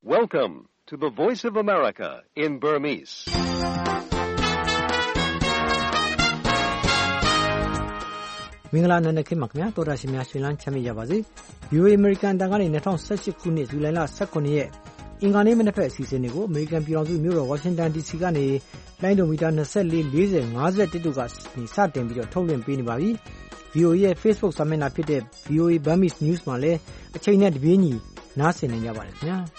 Welcome to the Voice of America in Burmese. ။မင်္ဂလာနံနက်ခင်းပါခင်ဗျာတော်တာရှင်များရှင်လန်းချမ်းမြေ့ကြပါစေ။ VOA American တန်ကနေ2018ခုနှစ်ဇူလိုင်လ18ရက်အင်္ဂါနေ့မနက်ဖက်အစီအစဉ်တွေကို American ပြည်ထောင်စုမြို့တော် Washington DC ကနေလိုင်းဒိုမီတာ24 40 51တို့ကစတင်ပြီးတော့ထုတ်လွှင့်ပေးနေပါပြီ။ VOA ရဲ့ Facebook စာမျက်နှာဖြစ်တဲ့ VOA Burmese News မှာလည်းအချိန်နဲ့တပြေးညီနားဆင်နေကြပါတယ်ခင်ဗျာ။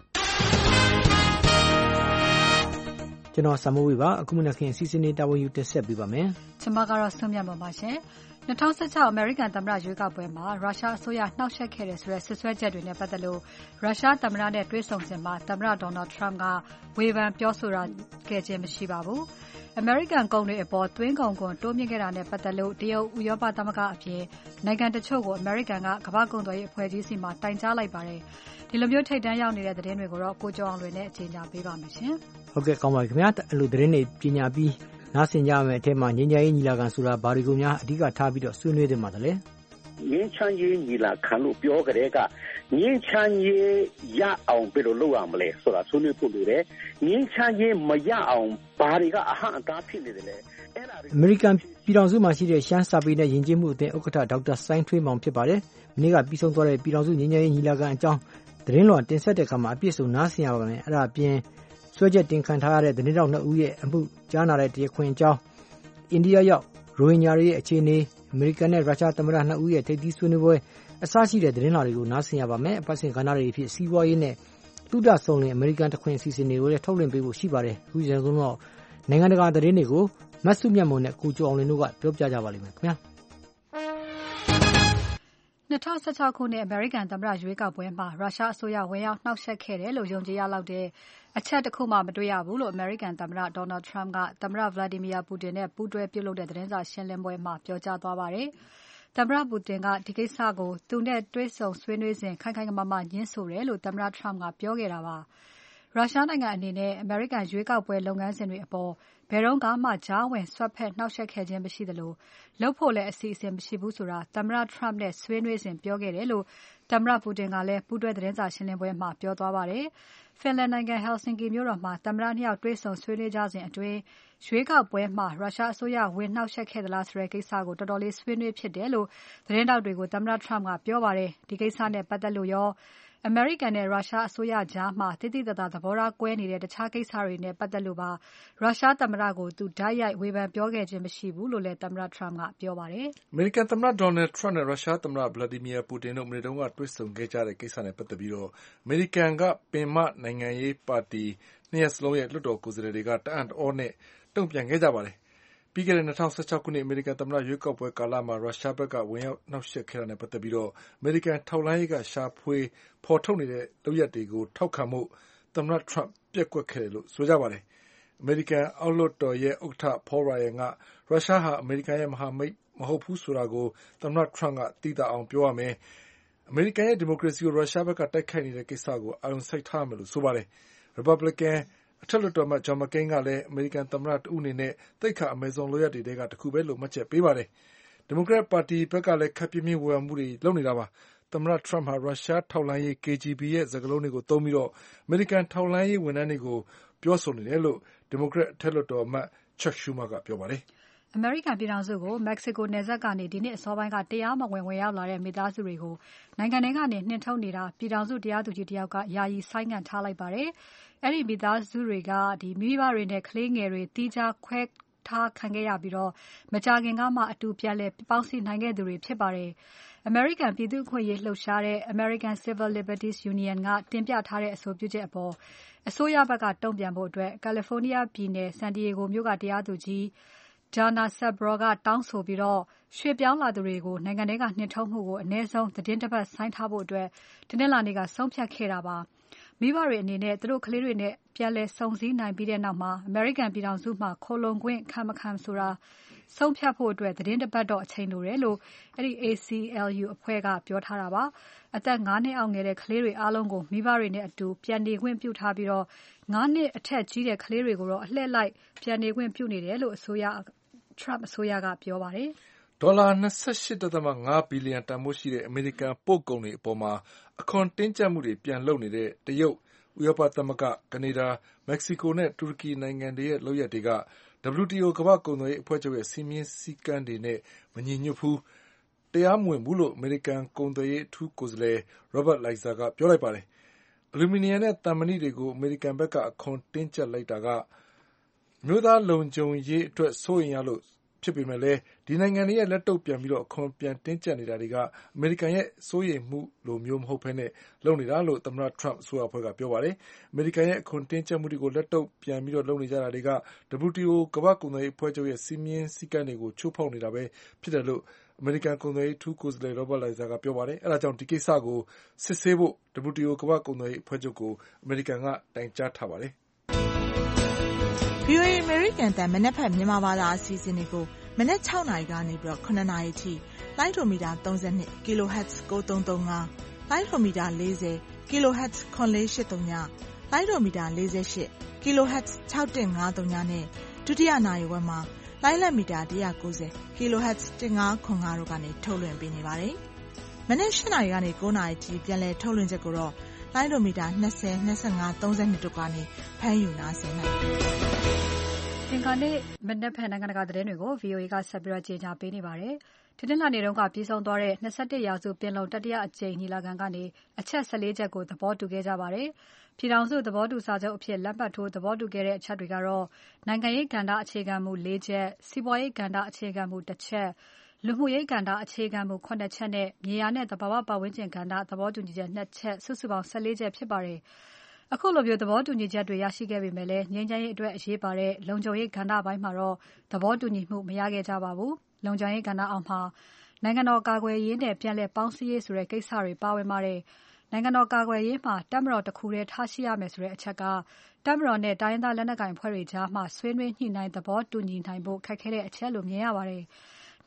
ကျွန်တော်ဆာမိုးဝေပါအခုမနက်ခင်းအစီအစဉ်လေးတာဝန်ယူတင်ဆက်ပေးပါမယ်။ကျွန်မကတော့ဆွမ်းမြတ်ပါပါရှင်။2016အမေရိကန်သမ္မတရွေးကောက်ပွဲမှာရုရှားအစိုးရနှောက်ယှက်ခဲ့တဲ့ဆိုတဲ့ဆွဆွဲချက်တွေနဲ့ပတ်သက်လို့ရုရှားသမ္မတနဲ့တွေ့ဆုံစဉ်မှာသမ္မတ Donald Trump ကဝေဖန်ပြောဆိုတာခဲ့ခြင်းမရှိပါဘူး။ အမေရိကန်ကုန်တွေအပေါ်သွင်းကုန်ခွန်တိုးမြင့်ခဲ့တာနဲ့ပတ်သက်လို့တရုတ်ဥရောပသမဂ္ဂအပြင်နိုင်ငံတချို့ကိုအမေရိကန်ကကမ္ဘာ့ကုန်သွယ်ရေးအဖွဲ့ကြီးစီမှာတိုင်ကြားလိုက်ပါတယ်။ဒီလိုမျိုးထိပ်တန်းရောက်နေတဲ့သတင်းတွေကိုတော့ကိုကျော်အောင်လွင်နဲ့အချိန်ကြာပေးပါမယ်ရှင်။ဟုတ်ကဲ့ကောင်းပါပြီခင်ဗျာ။အဲ့လိုသတင်းတွေပညာပြီးနားဆင်ကြမယ်အထက်မှာငင်းကြရေးညီလာခံဆိုတာဘာတွေကိုများအဓိကထားပြီးတော့ဆွေးနွေးတင်ပါတယ်ငင်းချမ်းရေးညီလာခံလို့ပြောကြတဲ့ကငင်းချမ်းရေးရအောင်ဘယ်လိုလုပ်ရမလဲဆိုတာဆွေးနွေးဖို့လိုတယ်ငင်းချမ်းရေးမရအောင်ဘာတွေကအဟန့်အတားဖြစ်နေတယ်လဲအဲ့ဒါအမေရိကန်ပြည်ထောင်စုမှာရှိတဲ့ရှမ်းစာပေနဲ့ယဉ်ကျေးမှုအသင်းဥက္ကဋ္ဌဒေါက်တာစိုင်းထွေးမောင်ဖြစ်ပါတယ်။မနေ့ကပြီးဆုံးသွားတဲ့ပြည်ထောင်စုငင်းကြရေးညီလာခံအကြောင်းသတင်းလွှာတင်ဆက်တဲ့အခါမှာအပြည့်စုံနားဆင်ရပါမယ်။အဲ့ဒါအပြင်ဆွဲချက်တင်ခံထားရတဲ့သတင်းတောက်2ဦးရဲ့အမှုကြားနာတဲ့တရားခွင်အကြောင်းအိန္ဒိယရောက်ရိုဟင်ဂျာတွေရဲ့အခြေအနေအမေရိကန်နဲ့ရုရှားသမ္မတ2ဦးရဲ့ထိပ်သီးဆွေးနွေးပွဲအစရှိတဲ့သတင်းလာတွေကိုနားဆင်ရပါမယ်။အပတ်စဉ်ကဏ္ဍတွေအဖြစ်စီးပွားရေးနဲ့သုတဆောင်လင်အမေရိကန်တခွင်အစီအစဉ်တွေကိုလည်းထုတ်လွှင့်ပေးဖို့ရှိပါတယ်။အခုချိန်ဆုံးတော့နိုင်ငံတကာသတင်းတွေကိုမတ်စုမြတ်မွန်နဲ့ကိုကျော်အောင်လင်းတို့ကပြောပြကြပါလိမ့်မယ်ခင်ဗျာ။ 2016ခုနှစ်အမေရိကန်သမ္မတရွေးကောက်ပွဲမှာရုရှားအစိုးရဝင်ရောက်နှောက်ယှက်ခဲ့တယ်လို့ယုံကြည်ရလောက်တဲ့အချက်တစ်ခုမှမတွေ့ရဘူးလို့အမေရိကန်သမ္မတ Donald Trump ကသမ္မတ Vladimir Putin နဲ့ပူးတွဲပြုလုပ်တဲ့သတင်းစာရှင်းလင်းပွဲမှာပြောကြားသွားပါတယ်။သမ္မတ Putin ကဒီကိစ္စကိုသူနဲ့တွေ့ဆုံဆွေးနွေးစဉ်ခိုင်ခိုင်မာမာညှင်းဆိုတယ်လို့သမ္မတ Trump ကပြောခဲ့တာပါ။ရုရှားနိုင်ငံအနေနဲ့အမေရိကန်ရွေးကောက်ပွဲလုပ်ငန်းစဉ်တွေအပေါ်ဘယ်တော့မှကြားဝင်စွက်ဖက်နှောက်ယှက်ခဲ့ခြင်းမရှိသလိုလုပ်ဖို့လည်းအစီအစဉ်မရှိဘူးဆိုတာသမ္မတ Trump နဲ့ဆွေးနွေးစဉ်ပြောခဲ့တယ်လို့သမ္မတ Putin ကလည်းပူးတွဲသတင်းစာရှင်းလင်းပွဲမှာပြောသွားပါတယ်။ Finland နိုင်ငံ Helsinki မြို့တော်မှာသမ္မတ2ယောက်တွေ့ဆုံဆွေးနွေးကြစဉ်အတွင်းရွေးကောက်ပွဲမှာရုရှားအစိုးရဝင်နှောက်ယှက်ခဲ့သလားဆိုတဲ့ကိစ္စကိုတော်တော်လေးဆွေးနွေးဖြစ်တယ်လို့သတင်းတောက်တွေကိုသမ္မတ Trump ကပြောပါတယ်။ဒီကိစ္စနဲ့ပတ်သက်လို့ရောအမေရိကန်နဲ့ရုရှားအစိုးရကြားမှာတိတိကျကျသဘောထားကွဲနေတဲ့တခြားကိစ္စတွေနဲ့ပတ်သက်လို့ပါရုရှားသမ္မတကိုသူဓာတ်ရိုက်ဝေဖန်ပြောခဲ့ခြင်းမရှိဘူးလို့လည်းသမ္မတ Trump ကပြောပါတယ်။အမေရိကန်သမ္မတ Donald Trump နဲ့ရုရှားသမ္မတ Vladimir Putin တို့မနေ့တုန်းကတွေ့ဆုံခဲ့ကြတဲ့ကိစ္စနဲ့ပတ်သက်ပြီးတော့အမေရိကန်ကပင်မနိုင်ငံရေးပါတီနှစ်ရပ်စလုံးရဲ့လွှတ်တော်ကိုယ်စားလှယ်တွေကတအံ့တအောနဲ့တုံ့ပြန်ခဲ့ကြပါတယ်။ပြီးခဲ့တဲ့2016ခုနှစ်အမေရိကန်သမ္မတရွေးကောက်ပွဲကာလမှာရုရှားဘက်ကဝင်ရောက်နှောက်ယှက်ခဲ့တာနဲ့ပတ်သက်ပြီးတော့အမေရိကန်ထောက်လှမ်းရေးကရှာဖွေဖော်ထုတ်နေတဲ့လုပ်ရပ်တွေကိုထောက်ခံမှုသမ္မတ Trump ပျက်ကွက်ခဲ့တယ်လို့ဆိုကြပါတယ်။အမေရိကန်အောက်လွှတ်တော်ရဲ့ဥက္ကဋ္ဌ Paul Ryan ကရုရှားဟာအမေရိကန်ရဲ့မဟာမိတ်မဟုတ်ဘူးဆိုတာကိုသမ္မတ Trump ကသိသာအောင်ပြောရမယ်။အမေရိကန်ရဲ့ဒီမိုကရေစီကိုရုရှားဘက်ကတိုက်ခိုက်နေတဲ့ကိစ္စကိုအာရုံစိုက်ထားမယ်လို့ဆိုပါတယ်။ Republicanအထက်လွှတ်တော်အမတ် John McCain ကလည်းအမေရိကန်သမ္မတတဦးအနေနဲ့သိက္ခာအမယ်ဆုံးလုပ်ရပ်တွေထဲကတစ်ခုပဲလို့မှတ်ချက်ပေးပါတယ်။ဒီမိုကရက်ပါတီဘက်ကလည်းခပ်ပြင်းပြင်းဝေဖန်မှုတွေလုပ်နေတာပါ။သမ္မတ Trump ဟာရုရှားထောက်လှမ်းရေး KGB ရဲ့စကားလုံးတွေကိုသုံးပြီးတော့အမေရိကန်ထောက်လှမ်းရေးဝန်ထမ်းတွေကိုပြောဆိုနေတယ်လို့ဒီမိုကရက်အထက်လွှတ်တော်အမတ် Chuck Schumer ကပြောပါတယ်။အမေရိကန်ပြည်ထောင်စုကိုမက္ကဆီကိုနယ်စပ်ကနေဒီနှစ်အစောပိုင်းကတရားမဝင်ဝင်ရောက်လာတဲ့မိသားစုတွေကိုနိုင်ငံထဲကနေနှင်ထုတ်နေတာပြည်ထောင်စုတရားသူကြီးတယောက်ကယာယီဆိုင်းငံ့ထားလိုက်ပါတယ်။အဲ့ဒီမိသားစုတွေကမိဘတွေနဲ့ကလေးငယ်တွေတီးခြားခွဲထားခံခဲ့ရပြီးတော့မကြာခင်ကမှအတူပြန်လည်ပေါင်းစည်းနိုင်ခဲ့သူတွေဖြစ်ပါတယ်။ အမေရိကန်ပြည်သူ့အခွင့်အရေးလှုပ်ရှားတဲ့ American Civil Liberties Union ကတင်ပြထားတဲ့အဆိုပြုချက်အပေါ်အစိုးရဘက်ကတုံ့ပြန်ဖို့California ပြည်နယ် San Diego မြို့ကတရားသူကြီးDana Sabraw ကတောင်းဆိုပြီးရွှေ့ပြောင်းလာသူတွေကိုနိုင်ငံထဲကနှင်ထုတ်မှုကိုအနည်းဆုံးသီတင်းတစ်ပတ်ဆိုင်းထားဖို့တနင်္လာနေ့ကဆုံးဖြတ်ခဲ့တာပါ။မိဘတွေအနေနဲ့သူတို့ကလေးတွေနဲ့ပြန်လည်စုံစည်းနိုင်ပြီးတဲ့နောက်မှာအမေရိကန်ပြည်ထောင်စုမှာခိုလှုံခွင့်ခံမခံဆိုတာဆုံးဖြတ်ဖို့သီတင်းတစ်ပတ်တော့အချိန်လိုတယ်လို့အဲ့ဒီ ACLU အဖွဲ့ကပြောထားတာပါ။အသက်5နှစ်အောက်ငယ်တဲ့ကလေးတွေအားလုံးကိုမိဘတွေနဲ့အတူပြန်နေခွင့်ပြုထားပြီး5နှစ်အထက်ကြီးတဲ့ကလေးတွေကိုတော့အလှည့်လိုက်ပြန်နေခွင့်ပြုနေတယ်လို့Trump အစိုးရကပြောပါတယ်။ဒေါ်လာ 28.5 ဘီလီယံတန်ဖိုးရှိတဲ့အမေရိကန်ပို့ကုန်တွေအပေါ်မှာအခွန်တင်းကျပ်မှုတွေပြန်လုပ်နေတဲ့တရုတ်ဥရောပသမဂ္ဂ၊ကနေဒါ၊မက္ကဆီကိုနဲ့တူရကီနိုင်ငံတွေရဲ့လုပ်ရပ်တွေက WTO ကမ္ဘာ့ကုန်သွယ်ရေးအဖွဲ့ချုပ်ရဲ့စည်းမျဉ်းစည်းကမ်းတွေနဲ့မညီညွတ်ဘူး၊တရားမဝင်ဘူးလို့အမေရိကန်ကုန်သွယ်ရေးအထူးကိုယ်စားလှယ် Robert Lighthizer ကပြောလိုက်ပါတယ်။ အလူမီနီယံနဲ့သံမဏိတွေကိုအမေရိကန်ဘက်ကအခွန်တင်းကျပ်လိုက်တာကအမျိုးသားလုံခြုံရေးအတွက်စိုးရိမ်ရလို့ဖြစ်ပေမဲ့လည်းဒီနိုင်ငံတွေရဲ့လက်တုံ့ပြန်ပြီးအခွန်ပြန်တင်းကျပ်နေတာတွေကအမေရိကန်ရဲ့စိုးရိမ်မှုလိုမျိုးမဟုတ်ဘဲလုပ်နေတာလို့သမ္မတထရမ့်အစိုးရအဖွဲ့ကပြောပါတယ်။အမေရိကန်ရဲ့အခွန်တင်းကျပ်မှုတွေကိုလက်တုံ့ပြန်ပြီးလုပ်နေကြတာတွေက WTO ကမ္ဘာ့ကုန်သွယ်ရေးအဖွဲ့ချုပ်ရဲ့စည်းမျဉ်းစည်းကမ်းတွေကိုချိုးဖောက်နေတာပဲဖြစ်တယ်လို့အမေရိကန်ကုန်သွယ်ရေးအထူးကိုယ်စားလှယ် Robert Lighthizer ကပြောပါတယ်။အဲဒါကြောင့်ဒီကိစ္စကိုစစ်ဆေးဖို့ WTO ကမ္ဘာ့ကုန်သွယ်ရေးအဖွဲ့ချုပ်ကိုအမေရိကန်ကတိုင်ကြားထားပါတယ်။ VOA အမေရိကန်တန်မနက်ဖြန်မြန်မာဘာသာအစီအစဉ်တွေကိုမနက်6နာရီကနေပြီးတော့9နာရီထိလိုင်းဒိုမီတာ32 kHz 9335လိုင်းဒိုမီတာ40 kHz 9483လိုင်းဒိုမီတာ48 kHz 6153နဲ့ဒုတိယနာရီဝက်မှာလိုင်းလက်မီတာ190 kHz 1505တို့ကနေထုတ်လွှင့်ပေးနေပါတယ်။မနက်7နာရီကနေ9နာရီထိပြန်လည်ထုတ်လွှင့်ချက်ကိုတော့လိုင်းဒိုမီတာ20 25 32တို့ကနေဖမ်းယူနားဆင်နိုင်ပါတယ်။င်္ဂါနေ့မနက်ဖြန်နိုင်ငံတကာသတင်းတွေကို VOA ကဆက်ပြီးကြေညာပေးနေပါတယ်။တနင်္လာနေ့တုန်းကပြီးဆုံးသွားတဲ့21ရာစုပင်လုံတတိယအကြိမ်ညီလာခံကနေအချက်14ချက်ကိုသဘောတူခဲ့ကြပါတယ်။ပြည်ထောင်စုသဘောတူစာချုပ်အဖြစ်လက်မှတ်ထိုးသဘောတူခဲ့တဲ့အချက်တွေကတော့နိုင်ငံရေးကဏ္ဍအခြေခံမူ4ချက်၊စီးပွားရေးကဏ္ဍအခြေခံမူ1ချက်၊လူမှုရေးကဏ္ဍအခြေခံမူ9ချက်နဲ့မြေယာနဲ့သဘာဝပတ်ဝန်းကျင်ကဏ္ဍသဘောတူညီချက်2ချက်စုစုပေါင်း14ချက်ဖြစ်ပါတယ်။အခုလိုမျိုးသဘောတူညီချက်တွေရရှိခဲ့ပေမဲ့လည်းငြိမ်းချမ်းရေးအတွက်အရေးပါတဲ့လုံခြုံရေးကဏ္ဍပိုင်းမှာတော့သဘောတူညီမှုမရခဲ့ကြပါဘူး။လုံခြုံရေးကဏ္ဍအောက်မှာနိုင်ငံတော်ကာကွယ်ရေးနဲ့ပြန်လည်ပေါင်းစည်းရေးဆိုတဲ့ကိစ္စတွေပါဝင်ပါတယ်။နိုင်ငံတော်ကာကွယ်ရေးမှာတပ်မတော်တစ်ခုတည်းထားရှိရမယ်ဆိုတဲ့အချက်ကတပ်မတော်နဲ့တိုင်းရင်းသားလက်နက်ကိုင်အဖွဲ့တွေကြားမှာဆွေးနွေးညှိနှိုင်းသဘောတူညီနိုင်ဖို့ခက်ခဲတဲ့အချက်လို့မြင်ရပါတယ်။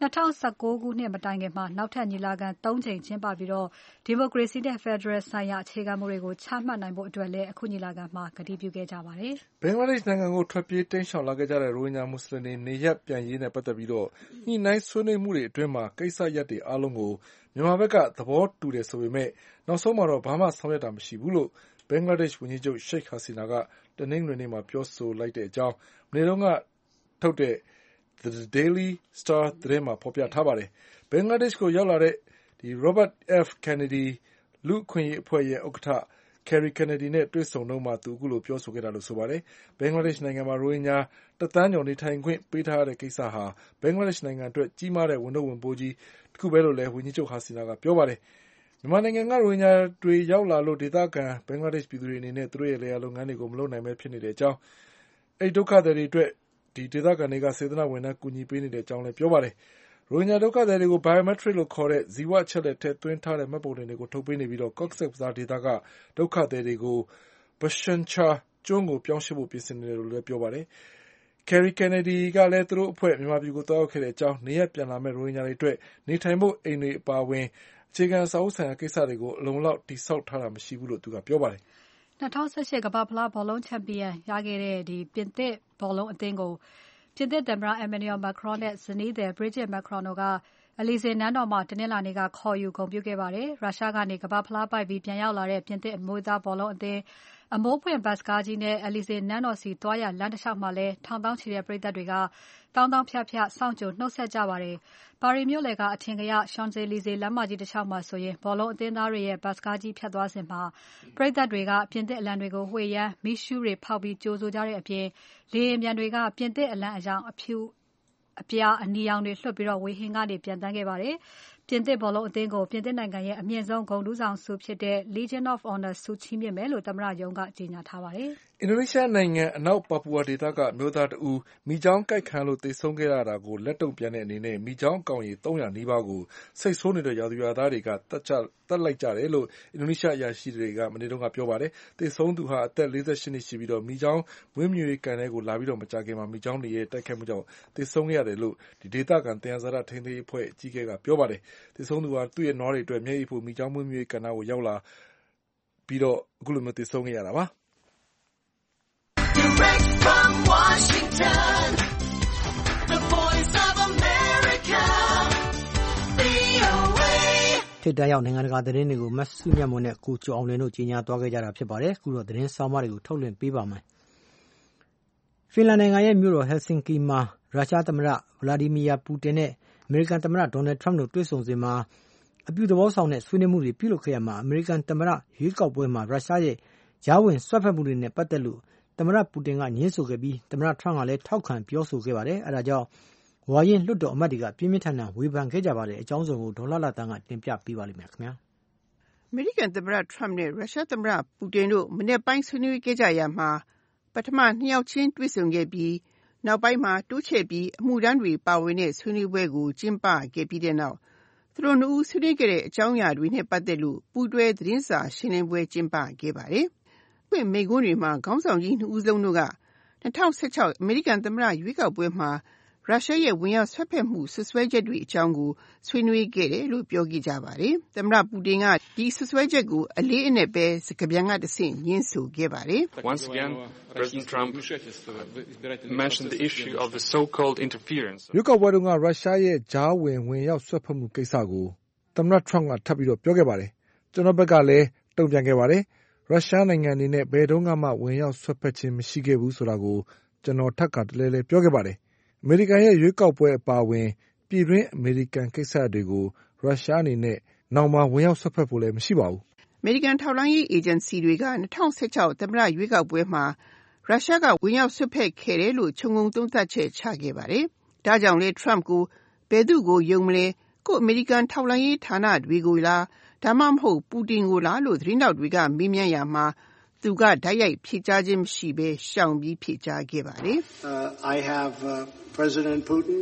2019ခုနှစ်မတိုင်ခင်မှာနောက်ထပ်ညီလာခံ3ကြိမ်ကျင်းပပြီးဒီမိုကရေစီနဲ့ဖက်ဒရယ်ဆိုင်ရာအခြေခံမူတွေကိုချမှတ်နိုင်ဖို့အတွက်လည်းအခုညီလာခံမှာကတိပြုခဲ့ကြပါတယ်။ဘင်္ဂလားဒေ့ရှ်နိုင်ငံကိုထွက်ပြေးတိမ်းရှောင်လာခဲ့ကြတဲ့ရိုဟင်ဂျာမွတ်စလင်တွေနေရပ်ပြန်ရေးနဲ့ပတ်သက်ပြီးညှိနှိုင်းဆွေးနွေးမှုတွေအတွင်းမှာကိစ္စရပ်တွေအားလုံးကိုမြန်မာဘက်ကသဘောတူတယ်ဆိုပေမဲ့နောက်ဆုံးမှာတော့ဘာမှဆောင်ရွက်တာမရှိဘူးလို့ဘင်္ဂလားဒေ့ရှ်ဝန်ကြီးချုပ်ရှိတ်ဟာစီနာကတနင်္ဂနွေနေ့မှာပြောဆိုလိုက်တဲ့အကြောင်းမနေ့တုန်းကထုတ်တဲ့The Daily Star သတင်းမှာဖော်ပြထားပါတယ်။ဘင်္ဂလားဒေ့ရှ်ကိုရောက်လာတဲ့ Robert F. Kennedy လူ့အခွင့်အရေးအဖွဲ့ရဲ့ဥက္ကဋ္ဌ Kerry Kennedy နဲ့တွေ့ဆုံတုန်းမှာသူအခုလိုပြောဆိုခဲ့တာလို့ဆိုပါတယ်။ဘင်္ဂလားဒေ့ရှ်နိုင်ငံမှာရိုဟင်ဂျာ1 သန်းကျော်နေထိုင်ခွင့်ပေးထားတဲ့ကိစ္စဟာဘင်္ဂလားဒေ့ရှ်နိုင်ငံအတွက်ကြီးမားတဲ့ဝန်ထုပ်ဝန်ပိုးကြီးတစ်ခုပဲလို့လည်းဝန်ကြီးချုပ်ဟာစီနာကပြောပါတယ်။မြန်မာနိုင်ငံကရိုဟင်ဂျာတွေရောက်လာလို့ဒေသခံဘင်္ဂလားဒေ့ရှ်ပြည်သူတွေအနေနဲ့သူတို့ရဲ့လယ်ယာလုပ်ငန်းတွေကိုမလုပ်နိုင်ပဲဖြစ်နေတဲ့အကြောင်းအဲဒီဒုက္ခသည်တွေအတွက်ဒီဒေသခံတွေကစေတနာဝန်ထမ်းကူညီပေးနေတဲ့အကြောင်းလည်းပြောပါတယ်။ရိုဟင်ဂျာဒုက္ခသည်တွေကို biometric လို့ခေါ်တဲ့ဇီဝအချက်အလက်ထည့်သွင်းထားတဲ့မှတ်ပုံတင်တွေကိုထုတ်ပေးနေပြီးCox's Bazar ဒေသကဒုက္ခသည်တွေကိုBhasan Char ကျွန်းကိုပြောင်းရွှေ့ဖို့ပြင်ဆင်နေတယ်လို့လည်းပြောပါတယ်။ Kerry Kennedy ကလည်းသူတို့အဖွဲ့မြန်မာပြည်ကိုသွားရောက်ခဲ့တဲ့အကြောင်းနေရပ်ပြန်လာမဲ့ရိုဟင်ဂျာတွေအတွက်နေထိုင်ဖို့အိမ်တွေအပါအဝင်အခြေခံအဆောက်အဦးဆိုင်ရာကိစ္စတွေကိုအလုံအလောက်တည်ဆောက်ထားတာမရှိဘူးလို့သူကပြောပါတယ်။ 2018ကမ္ဘာ့ဖလားဘောလုံးချန်ပီယံရခဲ့တဲ့ပြင်သစ်ဘောလုံးအသင်းကိုပြင်သစ်သမ္မတ Emmanuel Macron နဲ့ဇနီးသည် Brigitte Macron တို့က Elysee နန်းတော်မှာတနင်္လာနေ့ကခေါ်ယူဂုဏ်ပြုခဲ့ပါတယ်။ရုရှားကနေကမ္ဘာ့ဖလားပိုက်ပြီးပြန်ရောက်လာတဲ့ပြင်သစ်အမျိုးသားဘောလုံးအသင်းအမိုးပွင့်ဘတ်စ်ကားကြီးနဲ့ Elysee နန်းတော်ဆီသွားရလမ်းတစ်လျှောက်မှာလည်းထောင်သောင်းချီတဲ့ပရိသတ်တွေကတောင်းတောင်းဖြတ်ဖြတ်စောင့်ကြိုနှုတ်ဆက်ကြပါတယ်။ပါရီမြို့လယ်ကအထင်ကရ Champs-Elysees လမ်းမကြီးတစ်လျှောက်မှာဆိုရင်ဘောလုံးအသင်းသားတွေရဲ့ဘတ်စ်ကားကြီးဖြတ်သွားစဉ်မှာပရိသတ်တွေကပြင်သစ်အလံတွေကိုဝှေ့ယမ်းမီးရှူးတွေဖောက်ပြီးကြိုဆိုကြတဲ့အပြင်လေယာဉ်ပျံတွေကပြင်သစ်အလံအရောင်အဖြူအပြာအနီရောင်တွေလွှတ်ပြီးဝေဟင်ကနေပြန်တန်းခဲ့ပါတယ်။ပြင်သစ်ဘောလုံးအသင်းကိုပြင်သစ်နိုင်ငံရဲ့အမြင့်ဆုံးဂုဏ်ထူးဆောင်ဆုဖြစ်တဲ့ Legion of Honor ဆုချီးမြှင့်မယ်လို့သမ္မတရုံးကကြေညာထားပါတယ်။အင်ဒိုနီးရှားနိုင်ငံအနောက်ပါပူဝါဒေသကအမျိုးသားတဦးမိချောင်းကိုက်ခံလို့သေဆုံးခဲ့ရတာကိုလက်တုံ့ပြန်တဲ့အနေနဲ့မိချောင်းအကောင်ရေ300နီးပါးကိုစိတ်ဆိုးနေတဲ့ရွာသူရွာသားတွေကတတ်လိုက်ကြတယ်လို့အင်ဒိုနီးရှားအရာရှိတွေကမနေ့တုန်းကပြောပါတယ်။သေဆုံးသူဟာအသက်48နှစ်ရှိပြီးမိချောင်းမွေးမြူရေးကန်ထဲကိုလာပြီးမကြာခင်မှာမိချောင်းတွေရဲ့တိုက်ခိုက်မှုကြောင့်သေဆုံးခဲ့ရတယ်လို့ဒေသခံသယံဇာတထိန်းသိမ်းရေးအဖွဲ့အကြီးအကဲကပြောပါတယ်။သေဆုံးသူဟာသူ့ရဲ့နွားတွေအတွက်မျက်ရည်ဖို့မိချောင်းမွေးမြူရေးကန်ကိုရောက်လာပြီးအခုလိုမျိုးသေဆုံးခဲ့ရတာပါ။ Direct from Washington, the voice of America, VOA. ထိပ်တန်းရောက်နိုင်ငံတကာသတင်းတွေကိုမတ်စုမြတ်မွန်နဲ့ကိုကျော်အောင်လွင်တို့ကြီးညာသွားခဲ့ကြတာဖြစ်ပါတယ်အခုတော့သတင်းဆောင်မတွေကိုထုတ်လွှင့်ပေးပါမယ်ဖင်လန်နိုင်ငံရဲ့မြို့တော်ဟယ်ဆင်ကီမှာရုရှားသမ္မတဗလာဒီမီယာပူတင်နဲ့အမေရိကန်သမ္မတဒေါ်နယ်ထရမ့်တို့တွေ့ဆုံစဉ်မှာအပြုသဘောဆောင်တဲ့ဆွေးနွေးမှုတွေပြုလုပ်ခဲ့ရမှာအမေရိကန်သမ္မတရွေးကောက်ပွဲမှာရုရှားရဲ့ကြားဝင်ဆွတ်ဖက်မှုတွေနဲ့ပတ်သက်လို့သမ္မတပူတင်ကညှင်းဆိုခဲ့ပြီးသမ္မတထရမ့်ကလည်းထောက်ခံပြောဆိုခဲ့ပါတယ်အဲဒါကြောင့်ဝါရင်လွှတ်တော်အမတ်တွေကပြင်းပြင်းထန်ထန်ဝေဖန်ခဲ့ကြပါတယ်အကြောင်းစုံကိုဒေါ်လာတန်းကတင်ပြပေးပါလိမ့်မယ်ခင်ဗျာအမေရိကန်သမ္မတထရမ့်နဲ့ရုရှားသမ္မတပူတင်တို့မနေ့ပိုင်းဆွေးနွေးခဲ့ကြရမှာပထမနှစ်ယောက်ချင်းတွေ့ဆုံခဲ့ပြီးနောက်ပိုင်းမှာတိုးချဲ့ပြီးအမှုထမ်းတွေပါဝင်တဲ့ဆွေးနွေးပွဲကိုကျင်းပခဲ့ပြီးတဲ့နောက်သူတို့နှစ်ဦးဆွေးနွေးခဲ့တဲ့အကြောင်းအရာတွေနဲ့ပတ်သက်လို့ပူးတွဲသတင်းစာရှင်းလင်းပွဲကျင်းပခဲ့ပါတယ်။ပွင့်မိန့်ခွန်းတွေမှာခေါင်းဆောင်ကြီးနှစ်ဦးလုံးတို့က2016အမေရိကန်သမ္မတရွေးကောက်ပွဲမှာရုရှားရဲ့ဝင်ရောက်ဆွတ်ဖက်မှုဆွဆွဲချက်တွေအကြောင်းကိုဆွေးနွေးခဲ့တယ်လို့ပြောခဲ့ကြပါတယ်။သမ္မတပူတင်ကဒီဆွဆွဲချက်ကိုအလေးအနက်ပဲစကားပြန်ကတဆင့်ညှင်းဆိုခဲ့ပါတယ်။ Once again, President Trump mentioned the issue of the so-called interference. ရွေးကောက်ပွဲတုန်းကရုရှားရဲ့ကြားဝင်ရောက်ဆွတ်ဖက်မှုကိစ္စကိုသမ္မတထရမ့်ကထပ်ပြီးတော့ပြောခဲ့ပါတယ်။ကျွန်တော်ဘက်ကလည်းတုံ့ပြန်ခဲ့ပါတယ်။ရုရှားနိုင်ငံအနေနဲ့ဘယ်တုန်းကမှဝင်ရောက်ဆွတ်ဖက်ခြင်းမရှိခဲ့ဘူးဆိုတာကိုကျွန်တော်ထပ်ကတလဲလဲပြောခဲ့ပါတယ်။အမေရိကန်ရဲ့ရွေးကောက်ပွဲအပါအဝင်ပြည်တွင်းအမေရိကန်ကိစ္စတွေကိုရုရှားအနေနဲ့နောက်မှဝင်ရောက်ဆွတ်ဖက်ဖို့လည်းမရှိပါဘူး။အမေရိကန်ထောက်လှမ်းရေးအေဂျင်စီတွေက2016သမ္မတရွေးကောက်ပွဲမှာရုရှားကဝင်ရောက်ဆွတ်ဖက်ခဲ့တယ်လို့ခြုံငုံသုံးသပ်ချက်ချခဲ့ပါတယ်။ဒါကြောင့်လေထရမ့်ကိုဘယ်သူကိုယုံမလဲကိုအမေရိကန်ထောက်လှမ်းရေးဌာနတွေကိုလားဒါမှမဟုတ်ပူတင်ကိုလားလို့သတင်းတောက်တွေကမေးမြန်းရမှာသူကဓာတ်ရိုက်ဖြေကြားခြင်းမရှိဘဲရှောင်ပြီးဖြေကြားခဲ့ပါတယ် I have President Putin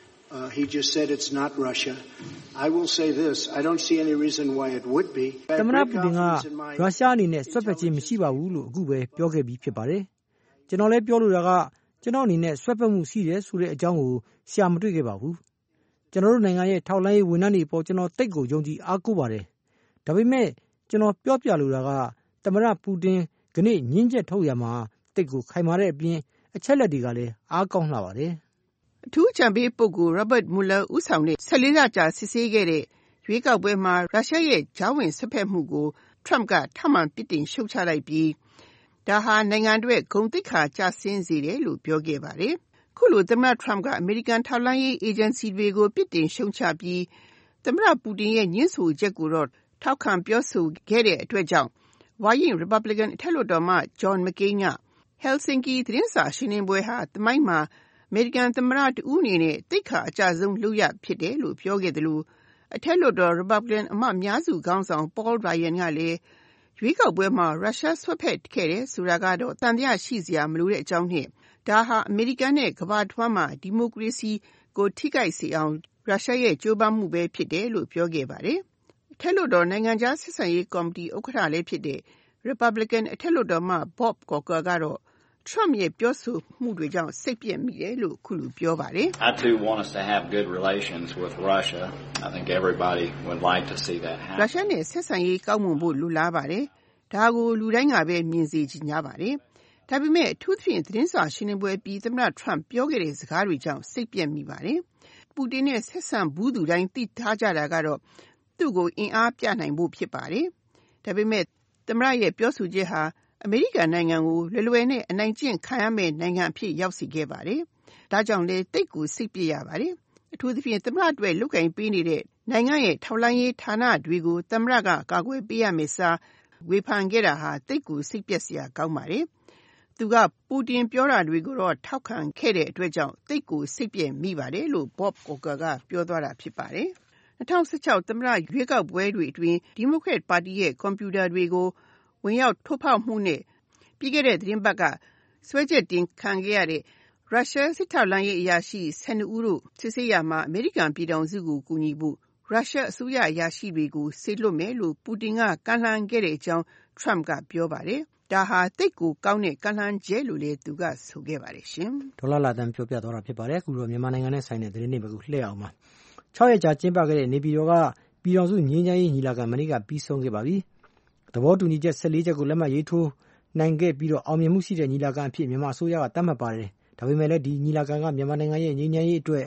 he just said it's not Russia I will say this I don't see any reason why it would be သမ္မတပူတင်ကရုရှားအနေနဲ့ဆွတ်ဖက်ခြင်းမရှိပါဘူးလို့အခုပဲပြောခဲ့ပြီးဖြစ်ပါတယ်ကျွန်တော်လည်းပြောလိုတာကကျွန်တော်အနေနဲ့ဆွတ်ဖက်မှုရှိတယ်ဆိုတဲ့အကြောင်းကိုရှာမတွေ့ခဲ့ပါဘူးကျွန်တော်တို့နိုင်ငံရဲ့ထောက်လှမ်းရေးဝန်ထမ်းတွေပေါ်ကျွန်တော်တိတ်ကိုယုံကြည်အားကိုးပါတယ်ဒါပေမဲ့ကျွန်တော်ပြောပြလိုတာကသမ္မတပူတင်ကနေ့ညှင်းချက်ထုတ်ရမှာတိတ်ကိုခိုင်မာတဲ့အပြင်အချက်လက်တွေကလည်းအားကောင်းလှပါတယ်အထူးအကြံပေးပုဂ္ဂိုလ် Robert Mueller ဦးဆောင်တဲ့14လကြာစစ်ဆေးခဲ့တဲ့ရွေးကောက်ပွဲမှာရုရှားရဲ့ကြားဝင်ဆွတ်ဖက်မှုကို Trump ကထပ်မံပြစ်တင်ရှုတ်ချလိုက်ပြီးဒါဟာနိုင်ငံအတွက်ဂုဏ်သိက္ခာကျဆင်းစေတယ်လို့ပြောခဲ့ပါတယ်။ခုလိုသမ္မတ Trump ကအမေရိကန်ထောက်လှမ်းရေးအေဂျင်စီတွေကိုပြစ်တင်ရှုတ်ချပြီးသမ္မတပူတင်ရဲ့ညှင်းဆိုချက်ကိုတော့ထောက်ခံပြောဆိုခဲ့တဲ့အတွက်ကြောင့်ဝါရင် Republican အထက်လွှတ်တော်မှ John McCain က Helsinki သတင်းစာရှင်းလင်းပွဲဟာသမိုင်းမှာအမေရိကန်သမ္မတတဦးအနေနဲ့သိက္ခာအကျဆုံးလုပ်ရဖြစ်တယ်လို့ပြောခဲ့တယ်လို့အထက်လွှတ်တော် Republican အမတ်အများစုခေါင်းဆောင် Paul Ryan ကလည်းရွေးကောက်ပွဲမှာရုရှားဆွတ်ဖက်ခဲ့တယ်ဆိုတာကတော့သံသယရှိစရာမလိုတဲ့အကြောင်းနဲ့ဒါဟာအမေရိကန်နဲ့ကမ္ဘာ့ထွန်းမှာဒီမိုကရေစီကိုထိခိုက်စေအောင်ရုရှားရဲ့ကြိုးပမ်းမှုပဲဖြစ်တယ်လို့ပြောခဲ့ပါတယ်။အထက်လွှတ်တော်နိုင်ငံခြားဆက်ဆံရေးကော်မတီဥက္ကဋ္ဌလည်းဖြစ်တဲ့ Republican အထက်လွှတ်တော်မှ Bob Corker ကတော့ Trump ရဲ့ပြောဆိုမှုတွေကြောင့်စိတ်ပျက်မိတယ်လို့ခုလိုပြောပါတယ်။ I too want us to have good relations with Russia. I think everybody would like to see that happen. ရုရှားနဲ့ဆက်ဆံရေးကောင်းမွန်ဖို့လိုလားပါတယ်။ဒါကိုလူတိုင်းကပဲမြင်စေချင်ကြပါတယ်။ဒါပေမဲ့အထူးသဖြင့်သတင်းစာရှင်းလင်းပွဲပြီးသမ္မတ Trump ပြောခဲ့တဲ့စကားတွေကြောင့်စိတ်ပျက်မိပါတယ်။ပူတင်နဲ့ဆက်ဆံဘူးသူတိုင်းသိထားကြတာကတော့သူ့ကိုအင်အားပြနိုင်ဖို့ဖြစ်ပါတယ်။ဒါပေမဲ့သမ္မတရဲ့ပြောဆိုချက်ဟာအမေရိကန်နိုင်ငံကိုလွယ်နဲ့အနိုင်ကျင့်ခံရမယ့်နိုင်ငံအဖြစ်ရောက်စေခဲ့ပါတယ်။ဒါကြောင့်လည်းတိတ်ကိုစိတ်ပြရပါတယ်။အထူးသဖြင့်သမ္မတအတွက်လုပ်ကင်ပေးနေတဲ့နိုင်ငံရဲ့ထောက်လှမ်းရေးဌာနတွေကိုသမ္မတကကာကွယ်ပေးရမယ့်စားဝေဖန်ခဲ့တာဟာတိတ်ကိုစိတ်ပျက်စရာကောင်းပါတယ်။သူကပူတင်ပြောတာတွေကိုတော့ထောက်ခံခဲ့တဲ့အတွက်ကြောင့်တိတ်ကိုစိတ်ပျက်မိပါတယ်လို့ Bob Corker ကပြောသွားတာဖြစ်ပါတယ်။2016သမ္မတရွေးကောက်ပွဲတွေအတွင်းဒီမိုကရက်ပါတီရဲ့ကွန်ပျူတာတွေကိုဝင်ရောက်ထိုးဖောက်မှုနဲ့ပြီးခဲ့တဲ့သတင်းပတ်ကစွဲချက်တင်ခံခဲ့ရတဲ့ရုရှားစစ်ထောက်လှမ်းရေးအရာရှိ12ဦးတို့စစ်ဆေးရမှာအမေရိကန်ပြည်ထောင်စုကိုကူညီဖို့ရုရှားအစိုးရအရာရှိတွေကိုစေလွှတ်မယ်လို့ပူတင်ကကမ်းလှမ်းခဲ့တဲ့အကြောင်း Trump ကပြောပါတယ်။ဒါဟာတိတ်ကိုကောင်းတဲ့ကမ်းလှမ်းချက်လို့လည်းသူကဆိုခဲ့ပါတယ်ရှင်။ဒေါ်လာလာတန်ပြောပြသွားတာဖြစ်ပါတယ်။အခုတော့မြန်မာနိုင်ငံနဲ့ဆိုင်တဲ့သတင်းတွေကိုလှည့်အောင်ပါ။6ရက်ကြာကျင်းပခဲ့တဲ့နေပြည်တော်ကပြည်ထောင်စုငြိမ်းချမ်းရေးညီလာခံမနေ့ကပြီးဆုံးခဲ့ပါပြီ။သဘောတူညီချက်14ချက်ကိုလက်မှတ်ရေးထိုးနိုင်ခဲ့ပြီးတော့အောင်မြင်မှုရှိတဲ့ညီလာခံအဖြစ်မြန်မာအစိုးရကသတ်မှတ်ပါတယ်။ဒါပေမဲ့လည်းဒီညီလာခံကမြန်မာနိုင်ငံရဲ့ငြိမ်းချမ်းရေးအတွက်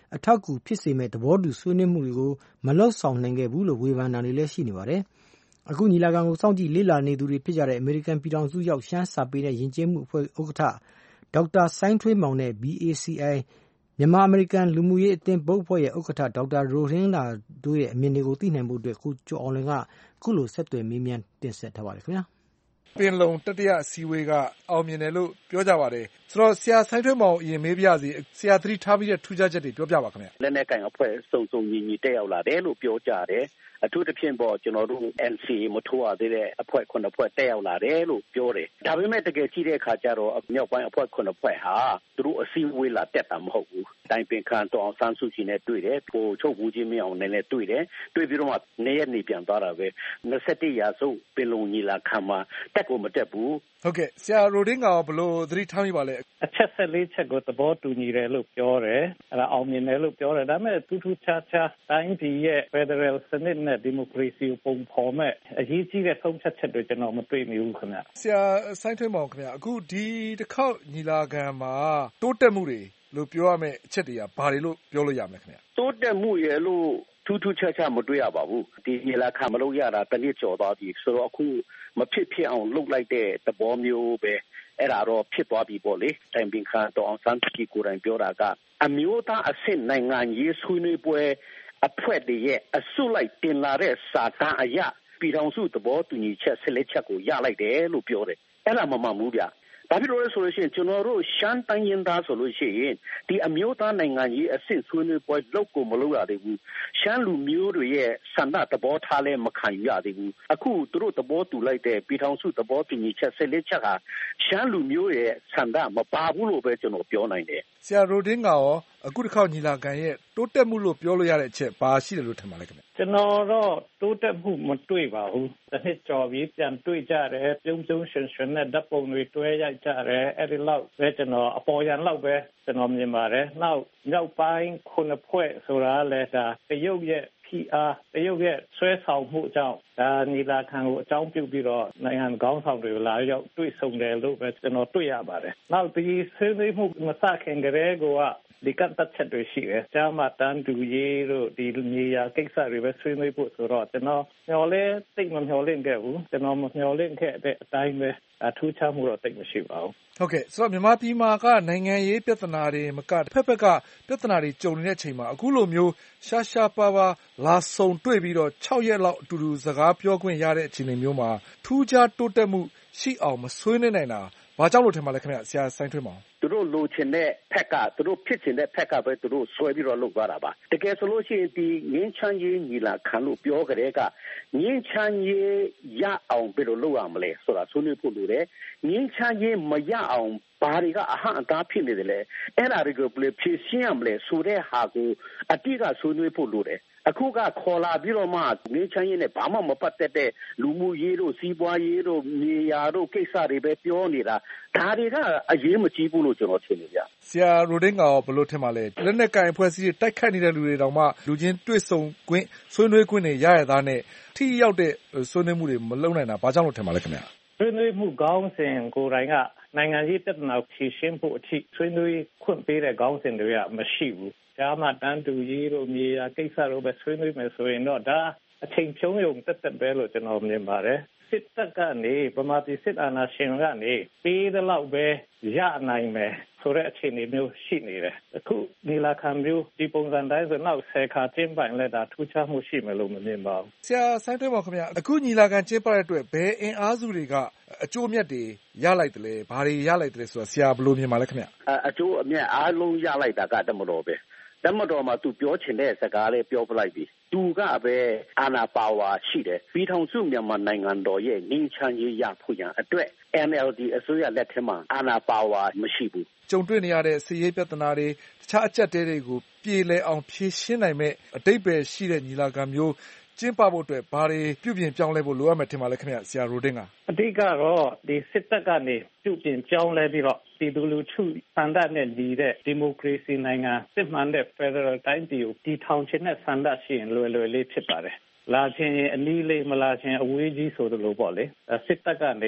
အထောက်အကူဖြစ်စေမဲ့သဘောတူဆွေးနွေးမှုတွေကိုမလုပ်ဆောင်နိုင်ခဲ့ဘူးလို့ဝေဖန်တာတွေလည်းရှိနေပါတယ်။အခုညီလာခံကိုစောင့်ကြည့်လေ့လာနေသူတွေဖြစ်ကြတဲ့အမေရိကန်ပြည်ထောင်စုရောက်ရှမ်းစာပေနဲ့ယဉ်ကျေးမှုအဖွဲ့ဥက္ကဋ္ဌဒေါက်တာစိုင်းထွေးမောင်နဲ့ BACI မြန်မာအမေရိကန်လူမှုရေးအသင်းဘုတ်အဖွဲ့ရဲ့ဥက္ကဋ္ဌဒေါက်တာရိုဟင်းလာတို့ရဲ့အမြင်တွေကိုသိနိုင်ဖို့အတွက်ကိုကျော်အောင်လွင်ကခုလိုဆက်သွယ်မေးမြန်းတင်ဆက်ထားပါတယ်ခင်ဗျာ။ပင်လုံတတိယအစည်းအဝေးကအောင်မြင်တယ်လို့ပြောကြပါတယ်။ဆိုတော့ဆရာစိုင်းထွေးမောင်အရင်မေးပြစီဆရာသတိထားပြီးတဲ့ထူးခြားချက်တွေပြောပြပါခင်ဗျာ။လက်နက်ကင်အဖွဲ့စုံညီတက်ရောက်လာတယ်လို့ပြောကြတယ်။အထူးသဖြင့်ပေါ့ကျွန်တော်တို့ NCA မထိုးရသေးတဲ့အဖွဲ့9ဖွဲ့တက်ရောက်လာတယ်လို့ပြောတယ်။ဒါပေမဲ့တကယ်ကြည့်တဲ့အခါကျတော့မြောက်ပိုင်းအဖွဲ့9ဖွဲ့ဟာသူတို့အစည်းအဝေးလာတက်တာမဟုတ်ဘူး။တိုင်ပင်ခံတော်အောင်ဆန်းစုကြည်နဲ့တွေ့တယ်။ပိုချုပ်ဘူးကြီးမင်းအောင်နဲ့တွေ့တယ်။တွေ့ပြီးတော့မှနေရက်နေပြန်သွားတာပဲ။21ရာစုပင်လုံညီလာခံမှာတက်ကိုမတက်ဘူး။ဟုတ်ကဲ့ဆရာရိုဒင်းကရောဘလို့သတိထားမိပါလဲ။အချက်14ချက်ကိုသဘောတူညီတယ်လို့ပြောတယ်။အဲ့ဒါအောင်မြင်တယ်လို့ပြောတယ်။ဒါပေမဲ့ထူးထူးခြားခြားတိုင်းပြည်ရဲ့ Federal စနစ်နဲ့ဒီမိုကရေစီကိုပုံဖော်မဲ့အရေးကြီးတဲ့ဆုံးဖြတ်ချက်တွေကျွန်တော်မတွေ့မိဘူးခင်ဗျ။ဆရာစိုင်းထွေးမောင်ခင်ဗျအခုဒီတစ်ခေါက်ညီလာခံမှာတိုးတက်မှုတွေလို့ပြောရမယ့်အချက်တွေကဘာတွေလို့ပြောလို့ရမလဲခင်ဗျ။တိုးတက်မှုရဲ့လို့ထူးထူးခြားခြားမတွေ့ရပါဘူး။ဒီညီလာခံမလုပ်ရတာတစ်နှစ်ကျော်သွားပြီဆိုတော့အခုမဖြစ်အောင်လုပ်လိုက်တဲ့သဘောမျိုးပဲအဲ့ဒါတော့ဖြစ်သွားပြီပေါ့လေတိုင်ပင်ခံတော်အောင်ဆန်းစုကြည်ကိုယ်တိုင်ပြောတာကအမျိုးသားအဆင့်နိုင်ငံရေးဆွေးနွေးပွဲအဖွဲ့တွေရဲ့အစုလိုက်တင်လာတဲ့စာတမ်းအရပြည်ထောင်စုသဘောတူညီချက်14ချက်ကိုရလိုက်တယ်လို့ပြောတယ်အဲ့ဒါမမှန်ဘူးဗျဘာဖြစ်လို့လဲဆိုလို့ရှိရင်ကျွန်တော်တို့ရှမ်းတိုင်းရင်းသားဆိုလို့ရှိရင်ဒီအမျိုးသားနိုင်ငံကြီးအဆင့်ဆွေးနွေးပွဲလောက်ကိုမလုပ်ရသေးဘူးရှမ်းလူမျိုးတွေရဲ့ဆန္ဒသဘောထားလဲမခံယူရသေးဘူးအခုသူတို့သဘောတူလိုက်တဲ့ပြည်ထောင်စုသဘောတူညီချက်14ချက်ဟာရှမ်းလူမျိုးရဲ့ဆန္ဒမပါဘူးလို့ပဲကျွန်တော်ပြောနိုင်တယ်ဆရာရိုဒင်းကရောအခုတစ်ခေါက်ညီလာခံရဲ့တိုးတက်မှုလို့ပြောလို့ရတဲ့အချက်ဘာရှိတယ်လို့ထင်ပါလဲခင်ဗျကျွန်တော်တော့တိုးတက်မှုမတွေ့ပါဘူးတစ်နှစ်ကျော်ပြီးပြန်တွေ့ကြတယ်ပြုံးရှင်နဲ့ဓာတ်ပုံတွေတွဲရိုက်ကြတယ်အဲ့ဒီလောက်ပဲကျွန်တော်အပေါ်ရန်လောက်ပဲကျွန်တော်မြင်ပါတယ်နောက်မြောက်ပိုင်း9ဖွဲ့ဆိုတာလည်းဒါတရုတ်ရဲ့PR တရုတ်ရဲ့ဆွဲဆောင်မှုအကြောင်းဒါညီလာခံကိုအကြောင်းပြုပြီးတော့နိုင်ငံခေါင်းဆောင်တွေလာရောက်တွေ့ဆုံတယ်လို့ပဲကျွန်တော်တွေ့ရပါတယ်နောက်ဒီဆွေးနွေးမှုမစခင်ကတည်းကဒီကတ်တက်ချက်တွေရှိတယ်။ကြားမှာတန်းတူရေးတို့ဒီနေရာကိစ္စတွေပဲဆွေးနွေးဖို့ဆိုတော့ကျွန်တော်မျှော်လင့်သိမမျှော်လင့်ခဲ့ဘူး။ကျွန်တော်မမျှော်လင့်ခဲ့တဲ့အတိုင်းပဲထူးခြားမှုတော့သိမရှိပါဘူး။ဟုတ်ကဲ့ဆိုတော့မြန်မာပြည်မှာကနိုင်ငံရေးပြဿနာတွေမကတစ်ဖက်ကပြဿနာတွေကြုံနေတဲ့အချိန်မှာအခုလိုမျိုးရှားရှားပါးပါးလာဆုံတွေ့ပြီးတော့6ရက်လောက်အတူတူစကားပြောခွင့်ရတဲ့အခြေအနေမျိုးမှာထူးခြားတိုးတက်မှုရှိအောင်မဆွေးနွေးနိုင်တာဘာကြောင့်လို့ထင်ပါလဲခင်ဗျဆရာစိုင်းထွေးမောင်သူတို့လိုချင်တဲ့ဖက်ကသူတို့ဖြစ်ချင်တဲ့ဖက်ကပဲသူတို့ဆွဲပြီးတော့လုပ်သွားတာပါတကယ်ဆိုလို့ရှိရင်ဒီငင်းချမ်းရေးညီလာခံလို့ပြောကြတဲ့ကငင်းချမ်းရေးရအောင်ဘယ်လိုလုပ်ရမလဲဆိုတာဆွေးနွေးဖို့လိုတယ်ငင်းချမ်းရေးမရအောင်ဘာတွေကအဟံအတားဖြစ်နေတယ်လဲအဲ့ဒါတွေကိုဘယ်လိုဖြေရှင်းရမလဲဆိုတဲ့ဟာကိုအတိအကဆွေးနွေးဖို့လိုတယ်အခုကခေါ်လာပြီးတော့မှငင်းချမ်းရေးနဲ့ဘာမှမပတ်သက်တဲ့လူမှုရေးတို့စီးပွားရေးတို့မြေယာတို့ကိစ္စတွေပဲပြောနေတာဒါတွေကအရေးမကြီးဘူးလို့ကျွန်တော်ထင်နေကြဆရာရိုဒင်းကရောဘယ်လိုထင်ပါလဲလက်နက်ကင်အဖွဲ့အစည်းတွေတိုက်ခိုက်နေတဲ့လူတွေတောင်မှလူချင်းတွေ့ဆုံခွင့်ဆွေးနွေးခွင့်တွေရရသားနဲ့ထိရောက်တဲ့ဆွေးနွေးမှုတွေမလုပ်နိုင်တာဘာကြောင့်လို့ထင်ပါလဲခင်ဗျာဆွေးနွေးမှုခေါင်းစဉ်ကိုယ်တိုင်ကနိုင်ငံရေးပြဿနာဖြေရှင်းဖို့အထိဆွေးနွေးခွင့်ပေးတဲ့ခေါင်းစဉ်တွေကမရှိဘူးကြားမှာတန်းတူရေးတို့မြေယာကိစ္စတို့ပဲဆွေးနွေးမယ်ဆိုရင်တော့ဒါအချိန်ဖြုံးရုံတက်ပဲလို့ကျွန်တော်မြင်ပါတယ်စစ်တပ်ကနေဗမာပြည်စစ်အာဏာရှင်ကနေပေးတဲ့လောက်ပဲရနိုင်မယ်ဆိုတဲ့အခြေအနေမျိုးရှိနေတယ်အခုညီလာခံမျိုးဒီပုံစံတိုင်းဆိုနောက်10ခါကျင်းပရင်လည်းဒါထူးခြားမှုရှိမယ်လို့မမြင်ပါဘူးဆရာစိုင်းထွေးမောင်ခင်ဗျာအခုညီလာခံကျင်းပတဲ့အတွက်ဘယ်အင်အားစုတွေကအကျိုးအမြတ်တွေရလိုက်တယ်လဲဘာတွေရလိုက်တယ်လဲဆိုတာဆရာဘယ်လိုမြင်ပါလဲခင်ဗျာအကျိုးအမြတ်အားလုံးရလိုက်တာကတမတော်ပဲတမတော်မှာသူပြောချင်တဲ့စကားလေးပြောပလိုက်ပြီသူကပဲအာဏာပါဝါရှိတယ်ပြည်ထောင်စုမြန်မာနိုင်ငံတော်ရဲ့ငြိမ်းချမ်းရေးရဖို့ရန်အတွက် NLD အစိုးရလက်ထက်မှာအာဏာပါဝါမရှိဘူးကြုံတွေ့နေရတဲ့စစ်ရေးပြဿနာတွေတခြားအကျပ်တဲတွေကိုပြေလည်အောင်ဖြေရှင်းနိုင်မဲ့အတိတ်ပဲရှိတဲ့ညီလာခံမျိုးကျင်းပဖို့အတွက်ဘာတွေပြုပြင်ပြောင်းလဲဖို့လိုအပ်မယ်ထင်ပါလဲခင်ဗျဆရာရိုဒင်းကအဓိကတော့ဒီစစ်တပ်ကနေပြုပြင်ပြောင်းလဲပြီးတော့ပြည်သူလူထုစံတတ်နဲ့ညီတဲ့ဒီမိုကရေစီနိုင်ငံစစ်မှန်တဲ့ Federal တိုင်းပြည်ကိုတည်ထောင်ခြင်းနဲ့စံတတ်ရှိရင်လွယ်လွယ်လေးဖြစ်ပါတယ်လာခြင်းအနည်းလေးမလာခြင်းအဝေးကြီးဆိုသလိုပေါ့လေစစ်တပ်ကနေ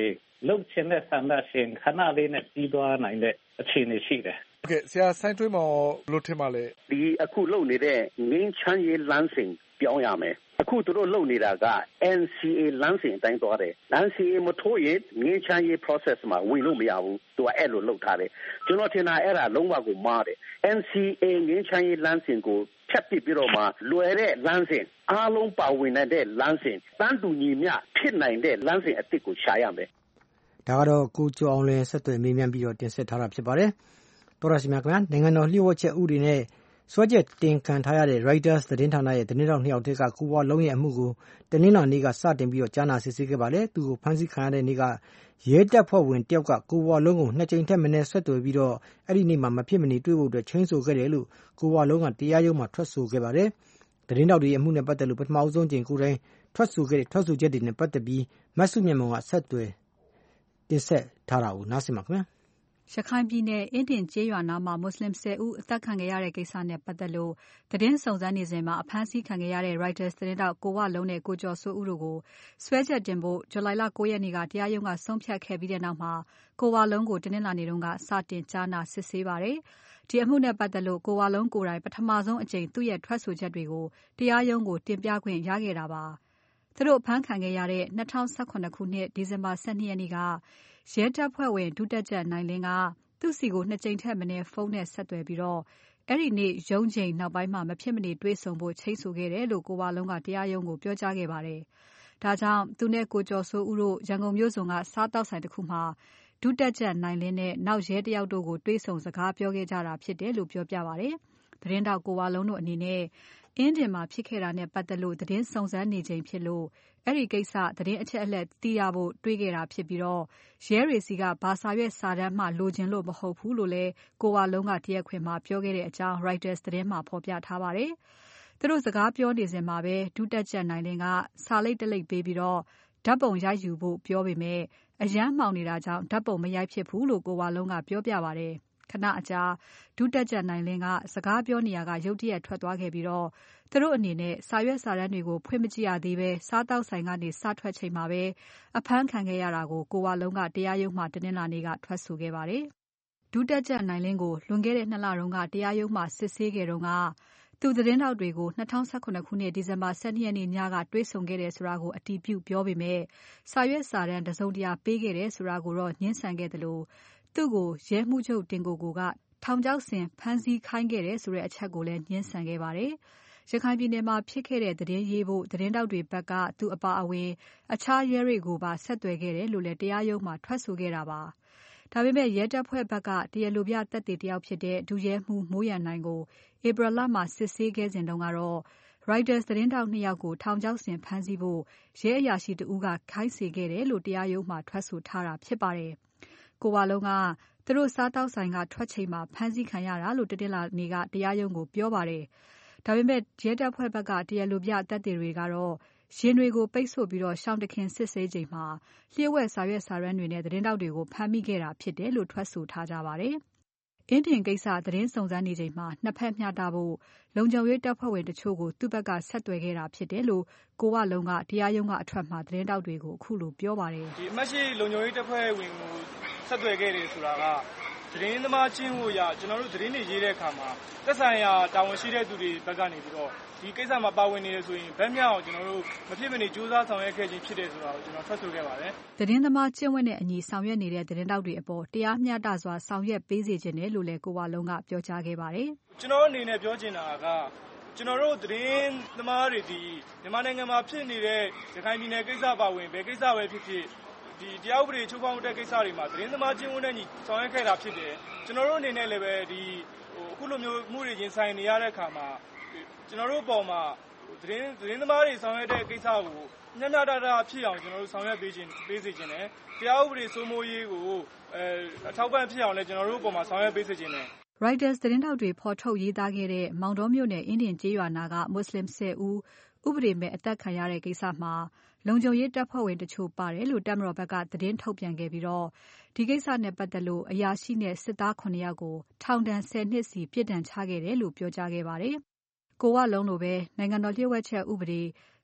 လုတ်ချင်တဲ့ဆန္ဒရှင်ခဏလေးနဲ့ပြီးသွားနိုင်တဲ့အခြေအနေရှိတယ်โอเคဆရာစိုင်းထွေးမောင်ဘယ်လိုထင်ပါလဲဒီအခုလုပ်နေတဲ့ငင်းချမ်းရေးလမ်းစဉ်ပြောင်းရမယ်အခုသူတို့လုပ်နေတာက NCA လမ်းစဉ်အတိုင်းသွားတယ် NCA မထိုးရင်ငင်းချမ်းရေး process မှာဝင်လို့မရဘူးသူကအဲ့လိုလုပ်ထားတယ်ကျွန်တော်ထင်တာအဲ့ဒါလုံးဝကိုမှားတယ် NCA ငင်းချမ်းရေးလမ်းစဉ်ကိုဖြတ်ပစ်ပြီးတော့မှလွယ်တဲ့လမ်းစဉ်အားလုံးပါဝင်တဲ့လမ်းစဉ်တန်းတူညီမျှဖြစ်နိုင်တဲ့လမ်းစဉ်အသစ်ကိုရှာရမယ်ဒါကတော့ကိုကျော်အောင်လွင်ဆက်သွယ်မေးမြန်းပြီးတော့တင်ဆက်ထားတာဖြစ်ပါတယ်တော်ရရှိမြခင်ဗျာနိုင်ငံတော်လျှို့ဝှက်ချက်ဥပဒေနဲ့စွဲချက်တင်ခံထားရတဲ့ Reuters သတင်းဌာနရဲ့သတင်းတောက်2ယောက်တည်းကကိုဝါလုံးရဲ့အမှုကိုတနင်္လာနေ့ကစတင်ပြီးတော့ကြားနာစစ်ဆေးခဲ့ပါတယ်သူကိုဖမ်းဆီးခံရတဲ့နေ့ကရဲတပ်ဖွဲ့ဝင်တယောက်ကကိုဝါလုံးကို2ကြိမ်ထက်မနည်းဆက်သွယ်ပြီးတော့အဲ့ဒီနေ့မှာမဖြစ်မနေတွေ့ဖို့အတွက်ချင်းဆိုခဲ့တယ်လို့ကိုဝါလုံးကတရားရုံးမှာထွက်ဆိုခဲ့ပါတယ်သတင်းတောက်တွေရဲ့အမှုနဲ့ပတ်သက်လို့ပထမဆုံးချိန်ကိုယ်တိုင်ထွက်ဆိုချက်တွေနဲ့ပတ်သက်ပြီးမဆုမြတ်မောင်ကဆက်သွယ်တင်ဆက်ထားတာကိုနားဆင်ပါခင်ဗျာရခိုင်ပြည်နယ်အင်းတင်ကျေးရွာနားမှာမွတ်စလင်10ဦးအသက်ခံခဲ့ရတဲ့ကိစ္စနဲ့ပတ်သက်လို့သတင်းစုံစမ်းနေစဉ်မှာအဖမ်းဆီးခံခဲ့ရတဲ့ Reuters သတင်းတောက်ကိုဝလုံးနဲ့ကိုကျော်စိုးဦးတို့ကိုစွဲချက်တင်ဖို့ဇူလိုင်လ9ရက်နေ့ကတရားရုံးကဆုံးဖြတ်ခဲ့ပြီးတဲ့နောက်မှာကိုဝလုံးကိုတနင်္လာနေ့တုန်းကစတင်ကြားနာစစ်ဆေးပါတယ်။ဒီအမှုနဲ့ပတ်သက်လို့ကိုဝလုံးကိုယ်တိုင်ပထမဆုံးအကြိမ်သူ့ရဲ့ထွက်ဆိုချက်တွေကိုတရားရုံးကိုတင်ပြခွင့်ရခဲ့တာပါ။သူတို့အဖမ်းခံခဲ့ရတဲ့2018ခုနှစ်ဒီဇင်ဘာ12ရက်နေ့ကရဲတပ်ဖွဲ့ဝင်ဒုတက်ကြပ်နိုင်လင်းကသူ့စီကို2ကြိမ်ထက်မနည်းဖုန်းနဲ့ဆက်သွယ်ပြီးတော့အဲ့ဒီနေ့ရုံးချိန်နောက်ပိုင်းမှာမဖြစ်မနေတွေ့ဆုံဖို့ချိတ်ဆိုခဲ့တယ်လို့ကိုဝလုံးကတရားရုံးကိုပြောကြားခဲ့ပါတယ်။ဒါကြောင့်သူနဲ့ကိုကျော်စိုးဦးတို့ရန်ကုန်မြို့စုံကစားတောက်ဆိုင်တစ်ခုမှာဒုတက်ကြပ်နိုင်လင်းနဲ့နောက်ရဲတယောက်တို့ကိုတွေ့ဆုံစကားပြောခဲ့ကြတာဖြစ်တယ်လို့ပြောပြပါတယ်။သတင်းတောက်ကိုဝလုံးတို့အနေနဲ့အင်းတင်မှာဖြစ်ခဲ့တာနဲ့ပတ်သက်လို့သတင်းစုံစမ်းနေချိန်ဖြစ်လို့အဲ့ဒီကိစ္စသတင်းအချက်အလက်သိရဖို့တွေးခဲ့တာဖြစ်ပြီးတော့ရဲတွေစီကဘာစာရွက်စာတမ်းမှလိုချင်လို့မဟုတ်ဘူးလို့လဲကိုဝလုံးကတရားခွင်မှာပြောခဲ့တဲ့အကြောင်း Reuters သတင်းမှာဖော်ပြထားပါတယ်။သူတို့စကားပြောနေစဉ်မှာပဲဒုတက်ကြပ်နိုင်လင်းကစာလိပ်တလိပ်ပေးပြီးတော့ဓာတ်ပုံရိုက်ယူဖို့ပြောပေမဲ့အရန်မှောင်နေတာကြောင့်ဓာတ်ပုံမရိုက်ဖြစ်ဘူးလို့ကိုဝလုံးကပြောပြပါတယ်။ခဏအကြာဒုတက်ကြပ်နိုင်လင်းကစကားပြောနေရကရုတ်တရက်ထွက်သွားခဲ့ပြီးတော့သူတို့အနေနဲ့စာရွက်စာတမ်းတွေကိုဖွင့်မကြည့်ရသေးပဲစားတောက်ဆိုင်ကနေစထွက်ချိန်မှာပဲအဖမ်းခံခဲ့ရတာကိုကိုဝလုံးကတရားရုံးမှာတနင်္လာနေ့ကထွက်ဆိုခဲ့ပါတယ်။ဒုတက်ကြပ်နိုင်လင်းကိုလွန်ခဲ့တဲ့2လတုန်းကတရားရုံးမှာစစ်ဆေးခဲ့တုန်းကသူသတင်းတောက်တွေကို2018ခုနှစ်ဒီဇင်ဘာ12ရက်နေ့ညကတွေ့ဆုံခဲ့တယ်ဆိုတာကိုအတည်ပြုပြောပေမဲ့စာရွက်စာတမ်းတစုံတရာပေးခဲ့တယ်ဆိုတာကိုတော့ညှင်းဆန်ခဲ့တယ်လို့သူ့ကိုရဲမှုချုပ်တင်ကိုကထောင်ချောက်ဆင်ဖမ်းဆီးခိုင်းခဲ့တယ်ဆိုတဲ့အချက်ကိုလည်းညှင်းဆန်ခဲ့ပါတယ်။ရခိုင်ပြည်နယ်မှာဖြစ်ခဲ့တဲ့သတင်းရေးဖို့သတင်းတောက်တွေဘက်ကသူအပါအဝင်အခြားရဲတွေကိုပါဆက်သွယ်ခဲ့တယ်လို့လည်းတရားရုံးမှာထွက်ဆိုခဲ့တာပါ။ဒါပေမဲ့ရဲတပ်ဖွဲ့ဘက်ကတရားလိုပြသက်သေတယောက်ဖြစ်တဲ့ဒုရဲမှူးမိုးရန်နိုင်ကိုဧပြီလမှာစစ်ဆေးခဲ့စဉ်တုန်းကတော့ Reuters သတင်းတောက်2ယောက်ကိုထောင်ချောက်ဆင်ဖမ်းဆီးဖို့ရဲအရာရှိတဦးကခိုင်းစေခဲ့တယ်လို့တရားရုံးမှာထွက်ဆိုထားတာဖြစ်ပါတယ်။ကိုဝလုံးကသူတို့စားတောက်ဆိုင်ကထွက်ချိန်မှာဖမ်းဆီးခံရတာလို့တနင်္လာနေ့ကတရားရုံးကိုပြောပါတယ်။ဒါပေမဲ့ရဲတပ်ဖွဲ့ဘက်ကတရားလိုပြသက်သေတွေကတော့ရင်တွေကိုပိတ်ဆို့ပြီးတော့ရှောင်းတခင်စစ်ဆေးချိန်မှာလျှို့ဝှက်စာရွက်စာတမ်းတွေနဲ့သတင်းတောက်တွေကိုဖမ်းမိခဲ့တာဖြစ်တယ်လို့ထွက်ဆိုထားကြပါတယ်။အင်းတင်ကိစ္စသတင်းစုံစမ်းနေချိန်မှာနှစ်ဖက်မျှတဖို့လုံခြုံရေးတပ်ဖွဲ့ဝင်တချို့ကိုသူ့ဘက်ကဆက်သွယ်ခဲ့တာဖြစ်တယ်လို့ကိုဝလုံးကတရားရုံးကအထွက်မှာသတင်းတောက်တွေကိုအခုလိုပြောပါတယ်။ဒီအမှတ်ရှိလုံခြုံရေးတပ်ဖွဲ့ဝင်ကိုဆက်သွယ်ခဲ့တယ်ဆိုတာကသတင်းသမားချင်းကိုကျွန်တော်တို့သတင်းတွေရေးတဲ့အခါမှာသက်ဆိုင်ရာတာဝန်ရှိတဲ့သူတွေဘက်ကနေပြီးတော့ဒီကိစ္စမှာပါဝင်နေရဆိုရင်ဗက်မြောက်ကျွန်တော်တို့မဖြစ်မနေစူးစမ်းဆောင်ရွက်ခဲ့ခြင်းဖြစ်တယ်ဆိုတာကိုကျွန်တော်ထွက်ဆိုခဲ့ပါတယ်။သတင်းသမားချင်းဝက်နဲ့အညီဆောင်ရွက်နေတဲ့သတင်းတောက်တွေအပေါ်တရားမျှတစွာဆောင်ရွက်ပေးစေခြင်းတယ်လို့လည်းကိုဝလုံးကပြောကြားခဲ့ပါတယ်။ကျွန်တော်အနေနဲ့ပြောချင်တာကကျွန်တော်တို့သတင်းသမားတွေဒီမြန်မာနိုင်ငံမှာဖြစ်နေတဲ့ရခိုင်ပြည်နယ်ကိစ္စပါဝင်ဘယ်ကိစ္စပဲဖြစ်ဖြစ်ဒီတရားဥပဒေချုပ်ဖောက်တဲ့ကိစ္စတွေမှာသတင်းသမားချင်းဝန်နဲ့ညီဆောင်ရွက်ခဲ့တာဖြစ်တယ်ကျွန်တော်တို့အနေနဲ့လည်းပဲဒီအခုလိုမျိုးမှုတွေရင်ဆိုင်နေရတဲ့အခါမှာကျွန်တော်တို့ပေါ်မှာသတင်းသမားတွေဆောင်ရွက်တဲ့ကိစ္စကိုညညတာတာဖြစ်အောင်ကျွန်တော်တို့ဆောင်ရွက်ပေးစေခြင်းနဲ့တရားဥပဒေစိုးမိုးရေးကိုအထောက်ပံ့ဖြစ်အောင်လည်းကျွန်တော်တို့ပေါ်မှာဆောင်ရွက်ပေးစေခြင်းနဲ့ Reuters သတင်းတောက်တွေဖော်ထုတ်ရေးသားခဲ့တဲ့မောင်တော်မြို့နယ်အင်းတင်ကျေးရွာနာကမွတ်စလင်10ဦးဥပဒေမဲ့အသက်ခံရတဲ့ကိစ္စမှာလုံခြုံရေးတပ်ဖွဲ့ဝင်တချို့ပါတယ်လို့တပ်မတော်ဘက်ကသတင်းထုတ်ပြန်ခဲ့ပြီးတော့ဒီကိစ္စနဲ့ပတ်သက်လို့အရာရှိနဲ့စစ်သား9ယောက်ကိုထောင်ဒဏ်10နှစ်စီပြစ်ဒဏ်ချခဲ့တယ်လို့ပြောကြားခဲ့ပါတယ်။ကိုဝလုံးလိုပဲနိုင်ငံတော်လျှို့ဝှက်ချက်ဥပဒေ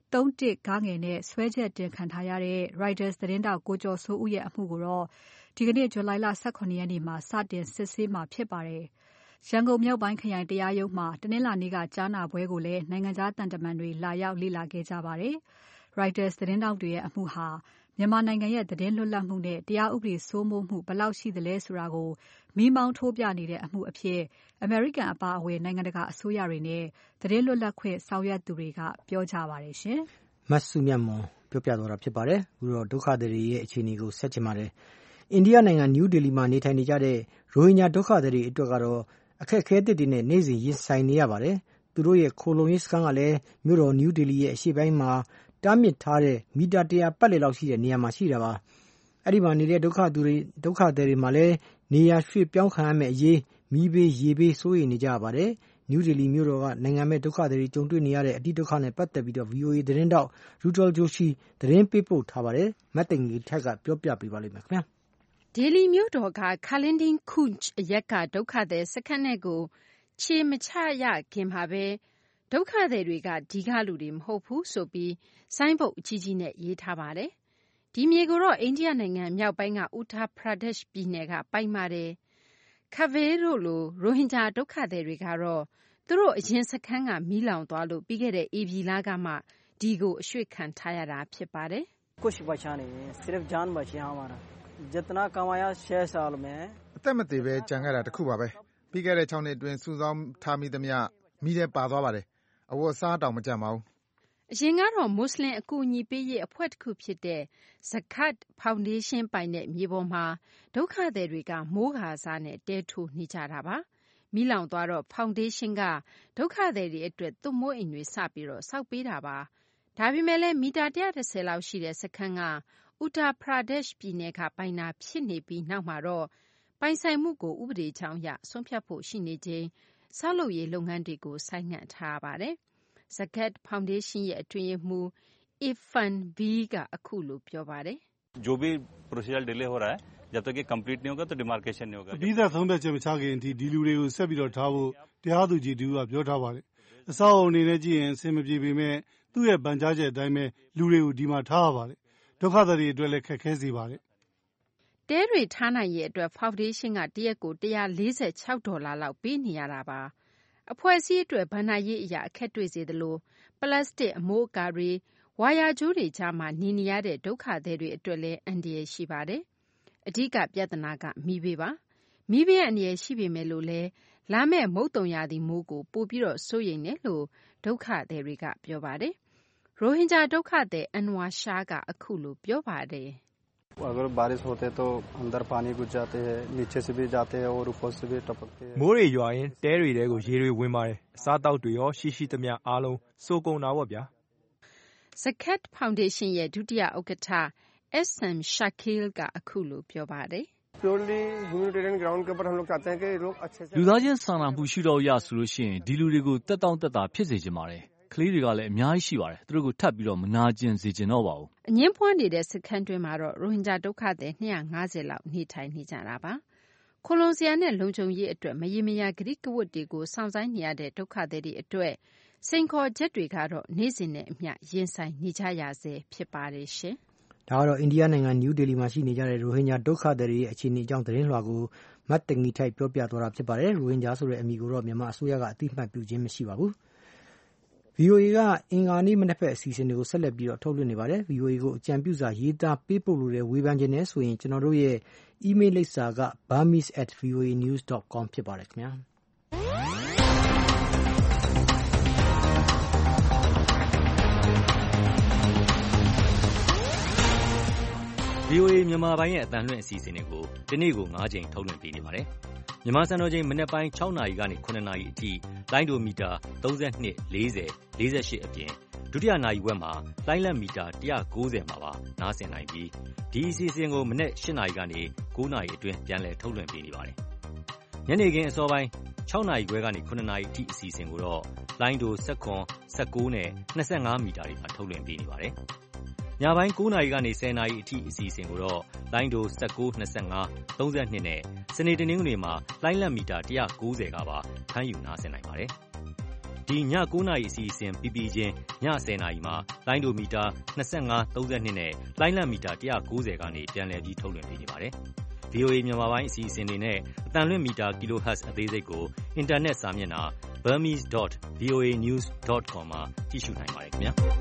3-1 ဂငယ်နဲ့ဆွဲချက်တင်ခံထားရတဲ့ Reuters သတင်းတောက်ကိုကျော်စိုးဦးရဲ့အမှုကိုတော့ဒီကနေ့ဇူလိုင်လ 18 ရက်နေ့မှာစတင်စစ်ဆေးမှာဖြစ်ပါတယ်။ ရန်ကုန်မြောက်ပိုင်းခရိုင်တရားရုံးမှာတနင်္လာနေ့ကကြားနာပွဲကိုလည်းနိုင်ငံခြားသံတမန်တွေလာရောက်လေ့လာခဲ့ကြပါတယ်။ Reuters သတင်းတောက်တွေရဲ့အမှုဟာမြန်မာနိုင်ငံရဲ့သတင်းလွတ်လပ်မှုနဲ့တရားဥပဒေစိုးမိုးမှုဘယ်လောက်ရှိသလဲဆိုတာကိုမီးမောင်းထိုးပြနေတဲ့အမှုအဖြစ်အမေရိကန်အပါအဝင်နိုင်ငံတကာအစိုးရတွေနဲ့သတင်းလွတ်လပ်ခွင့်ဆောင်ရွက်သူတွေကပြောကြပါတယ်ရှင်။မဆုမြတ်မွန်ပြောပြသွားတာဖြစ်ပါတယ်။အခုတော့ဒုက္ခသည်တွေရဲ့အခြေအနေကိုဆက်ချင်ပါတယ်။အိန္ဒိယနိုင်ငံနယူးဒေလီမှာနေထိုင်နေကြတဲ့ရိုဟင်ဂျာဒုက္ခသည်တွေအတွက်ကတော့အခက်အခဲသစ်တွေနဲ့နေ့စဉ်ရင်ဆိုင်နေရပါတယ်။သူတို့ရဲ့ခိုလုံရေးစခန်းကလည်းမြို့တော်နယူးဒေလီရဲ့အရှေ့ပိုင်းမှာတားမြစ်ထားတဲ့မီတာ100ပတ်လည်လောက်ရှိတဲ့နေရာမှာရှိတာပါ။အဲ့ဒီမှာနေတဲ့ဒုက္ခသည်တွေမှာလည်းနေရာရွှေ့ပြောင်းခံရမယ့်အရေးမီးဘေးရေဘေးစိုးရိမ်နေကြပါတယ်။နယူးဒေလီမြို့တော်ကနိုင်ငံမဲ့ဒုက္ခသည်တွေကြုံတွေ့နေရတဲ့အတိဒုက္ခနဲ့ပတ်သက်ပြီးတော့ VOA သတင်းတောက်ရူတယ်ဂျိုရှိသတင်းပေးပို့ထားပါတယ်။မတ်တင်ကြီးထက်ကပြောပြပေးပါလိမ့်မယ်ခင်ဗျာ။ဒေလီမြို့တော်ကခါလင်းဒင်းခုချ်အရက်ကဒုက္ခသည်စခန်းထဲကိုခြေမချရခင်မှာပဲဒုက္ခသည်တွေကဒီကလူတွေမဟုတ်ဘူးဆိုပြီးဆိုင်းဘုတ်အကြီးကြီးနဲ့ရေးထားပါတယ်။ဒီမြေကိုတော့အိန္ဒိယနိုင်ငံမြောက်ပိုင်းက Uttar Pradesh ပြည်နယ်ကပိုင်ပါတယ်။ Kaveh တို့လိုရိုဟင်ဂျာဒုက္ခသည်တွေကတော့သူတို့အရင်စခန်းကမီးလောင်သွားလို့ပြီးခဲ့တဲ့ဧပြီလကမှဒီကိုအရွှေ့ခံထားရတာဖြစ်ပါတယ်။ कुछ बचा नहीं है सिर्फ जान बची है हमारा जितना कमाया 6 साल में အသက်မသေးပဲကြံခဲ့တာတခုပါပဲပြီးခဲ့တဲ့6နှစ်အတွင်းစုဆောင်းထားမိသမျှမိထဲပါသွားပါတယ်အဝတ်အစားတောင်မကြံပါဘူးအရင်ကတော့မွတ်စလင်အကူအညီပေးရေးအဖွဲ့တစ်ခုဖြစ်တဲ့ Zakat Foundation ပိုင်တဲ့မြေပေါ်မှာဒုက္ခသည်တွေကမိုးကာစားနဲ့တဲထိုးနေကြတာပါမီးလောင်သွားတော့ Foundation ကဒုက္ခသည်တွေအတွက်သွပ်မိုးအိမ်တွေစပြီးတော့စောက်ပေးတာပါဒါပေမဲ့လည်းမီတာ130လောက်ရှိတဲ့စခန်းက Uttar Pradesh ပြည်နယ်ကပိုင်တာဖြစ်နေပြီးနောက်မှာတော့ပိုင်ဆိုင်မှုကိုဥပဒေကြောင်းအရဆုံးဖြတ်ဖို့ရှိနေခြင်းဆောက်လုပ်ရေးလုပ်ငန်းတွေကိုဆိုင်းငံ့ထားပါတယ်။ Zakat Foundation ရဲ့အတွင်းရေးမှူး Irfan V ကအခုလိုပြောပါတယ်။ जो भी प्रोसीजर डिले हो रहा है जब तक ये कंप्लीट नहीं होगा तो डिमार्केशन नहीं होगा ပြီးသက်ဆုံးဖြတ်ချက်မချခင်အထိဒီလူတွေကိုဆက်ပြီးတော့ထားဖို့တရားသူကြီးတူကပြောထားပါတယ်။အဆောက်အုံအနေနဲ့ကြည့်ရင်အဆင်မပြေပေမဲ့သူ့ရဲ့ဗန်ကြားချက်အတိုင်းပဲလူတွေကိုဒီမှာထားရပါတယ်။ဒုက္ခသည်တွေအတွက်လည်းခက်ခဲစေပါတယ်။တဲတွေထားနိုင်ရေးအတွက် Foundation ကတရက်ကို$146လောက်ပေးနေရတာပါ။အဖွဲ့အစည်းအတွက်ဗဏ္ဍာရေးအရာအခက်တွေ့စေသလိုပလတ်စတစ်အမိုးအကာတွေဝါယာကြိုးတွေကြားမှာနေနေရတဲ့ဒုက္ခသည်တွေအတွက်လည်းအန္တရာယ်ရှိပါတယ်။အဓိကပြဿနာကမီးဘေးပါ။မီးဘေးအန္တရာယ်ရှိပေမဲ့လို့လည်းလာမဲ့မုတ်တုံရာသီမိုးကိုပိုပြီးတော့စိုးရိမ်တယ်လို့ဒုက္ခသည်တွေကပြောပါတယ်။ရိုဟင်ဂျာဒုက္ခသည်အန်ဝါရှားကအခုလိုပြောပါတယ် अगर बारिश होते तो अंदर पानी घुस जाते हैं नीचे से भी जाते हैं और ऊपर से भी टपकते हैं မိုးတွေရွာရင်တဲတွေထဲကိုရေတွေဝင်ပါတယ်အစားတောက်တွေရောရှိသမျှအားလုံးစိုးကုန်တာပေါ့ဗျာ Zakat Foundation ရဲ့ဒုတိယဥက္ကဋ္ဌ SM Shakil ကအခုလိုပြောပါတယ် Purely humanitarian ground के ऊपर हम लोग चाहते हैं कि लोग अच्छे से လူသားချင်းစာနာမှုရှိတော့ရဆိုလို့ရှိရင်ဒီလူတွေကိုတက်တောင့်တက်တာဖြစ်စေချင်ပါတယ်ကလေးတွေကလည်းအများကြီးရှိပါတယ်သူတို့ကိုထပ်ပြီးတော့မနာကျင်စေချင်တော့ပါဘူးအငင်းပွားနေတဲ့စခန်းတွင်းမှာတော့ရိုဟင်ဂျာဒုက္ခသည်250လောက်နေထိုင်နေကြတာပါခိုလုံစရာနဲ့လုံခြုံရေးအတွက်မရေမရာဂရိကဝတ်တွေကိုစောင့်ဆိုင်နေရတဲ့ဒုက္ခသည်တွေအတွက်စိန်ခေါ်ချက်တွေကတော့နေ့စဉ်နဲ့အမျှရင်ဆိုင်နေကြရဆဲဖြစ်ပါတယ်ရှင်ဒါကတော့အိန္ဒိယနိုင်ငံနယူးဒေလီမှာရှိနေကြတဲ့ရိုဟင်ဂျာဒုက္ခသည်တွေရဲ့အခြေအနေအကြောင်းသတင်းလွှာကိုမတ်တင်ကြီးထိုက်ပြောပြသွားတာဖြစ်ပါတယ်ရိုဟင်ဂျာဆိုတဲ့အမည်ကိုတော့မြန်မာအစိုးရကအသိမှတ်ပြုခြင်းမရှိပါဘူးVOA ကအင်္ဂါနေ့မနက်ဖြန်အစီအစဉ်တွေကိုဆက်လက်ပြီးတော့ထုတ်လွှင့်နေပါတယ်။ VOA ကိုအကြံပြုစာရေးသားပေးပို့လို့ဝေဖန်ခြင်းနဲ့ဆိုရင်ကျွန်တော်တို့ရဲ့ email လိပ်စာက burmese@voanews.com ဖြစ်ပါတယ်ခင်ဗျာ။ VOA မြန်မာပိုင်းရဲ့အသံလွှင့်အစီအစဉ်တွေကိုဒီနေ့ကို9ချိန်ထုတ်လွှင့်ပေးနေပါတယ်။မြန်မာစံတော်ချိန်မနက်ပိုင်း6နာရီကနေ9နာရီအထိလိုင်းဒိုမီတာ32 40 48အပြင်ဒုတိယနာရီဝက်မှာလိုင်းလက်မီတာ190မှာပါနားဆင်နိုင်ပြီးဒီအစီအစဉ်ကိုမနက်8နာရီကနေ9နာရီအတွင်းပြန်လည်ထုတ်လွှင့်ပေးနေပါတယ်။ညနေခင်းအစောပိုင်း6နာရီခွဲကနေ9နာရီအထိအစီအစဉ်ကိုတော့လိုင်းဒို19နဲ့25မီတာတွေမှာထုတ်လွှင့်ပေးနေပါတယ်။ညပိုင်း9နာရီကနေ10နာရီအထိအစီအစဉ်ကိုတော့လိုင်းဒို19 25 32နဲ့စနေတနင်္ဂနွေမှာလိုင်းလက်မီတာ190ကပါဖမ်းယူနားဆင်နိုင်ပါတယ်။ဒီည9နာရီအစီအစဉ်ပြီးပြီးချင်းည10နာရီမှာလိုင်းဒိုမီတာ25 32နဲ့လိုင်းလံမီတာ190ကနေပြန်လည်ပြီးထုတ်လွှင့်ပေးနေပါတယ်။ VOA မြန်မာပိုင်းအစီအစဉ်တွေနဲ့အတန်လွင့်မီတာ kHz အသေးစိတ်ကိုအင်တာနက်စာမျက်နှာ burmese.voanews.com မှာကြည့်ရှုနိုင်ပါတယ်ခင်ဗျာ။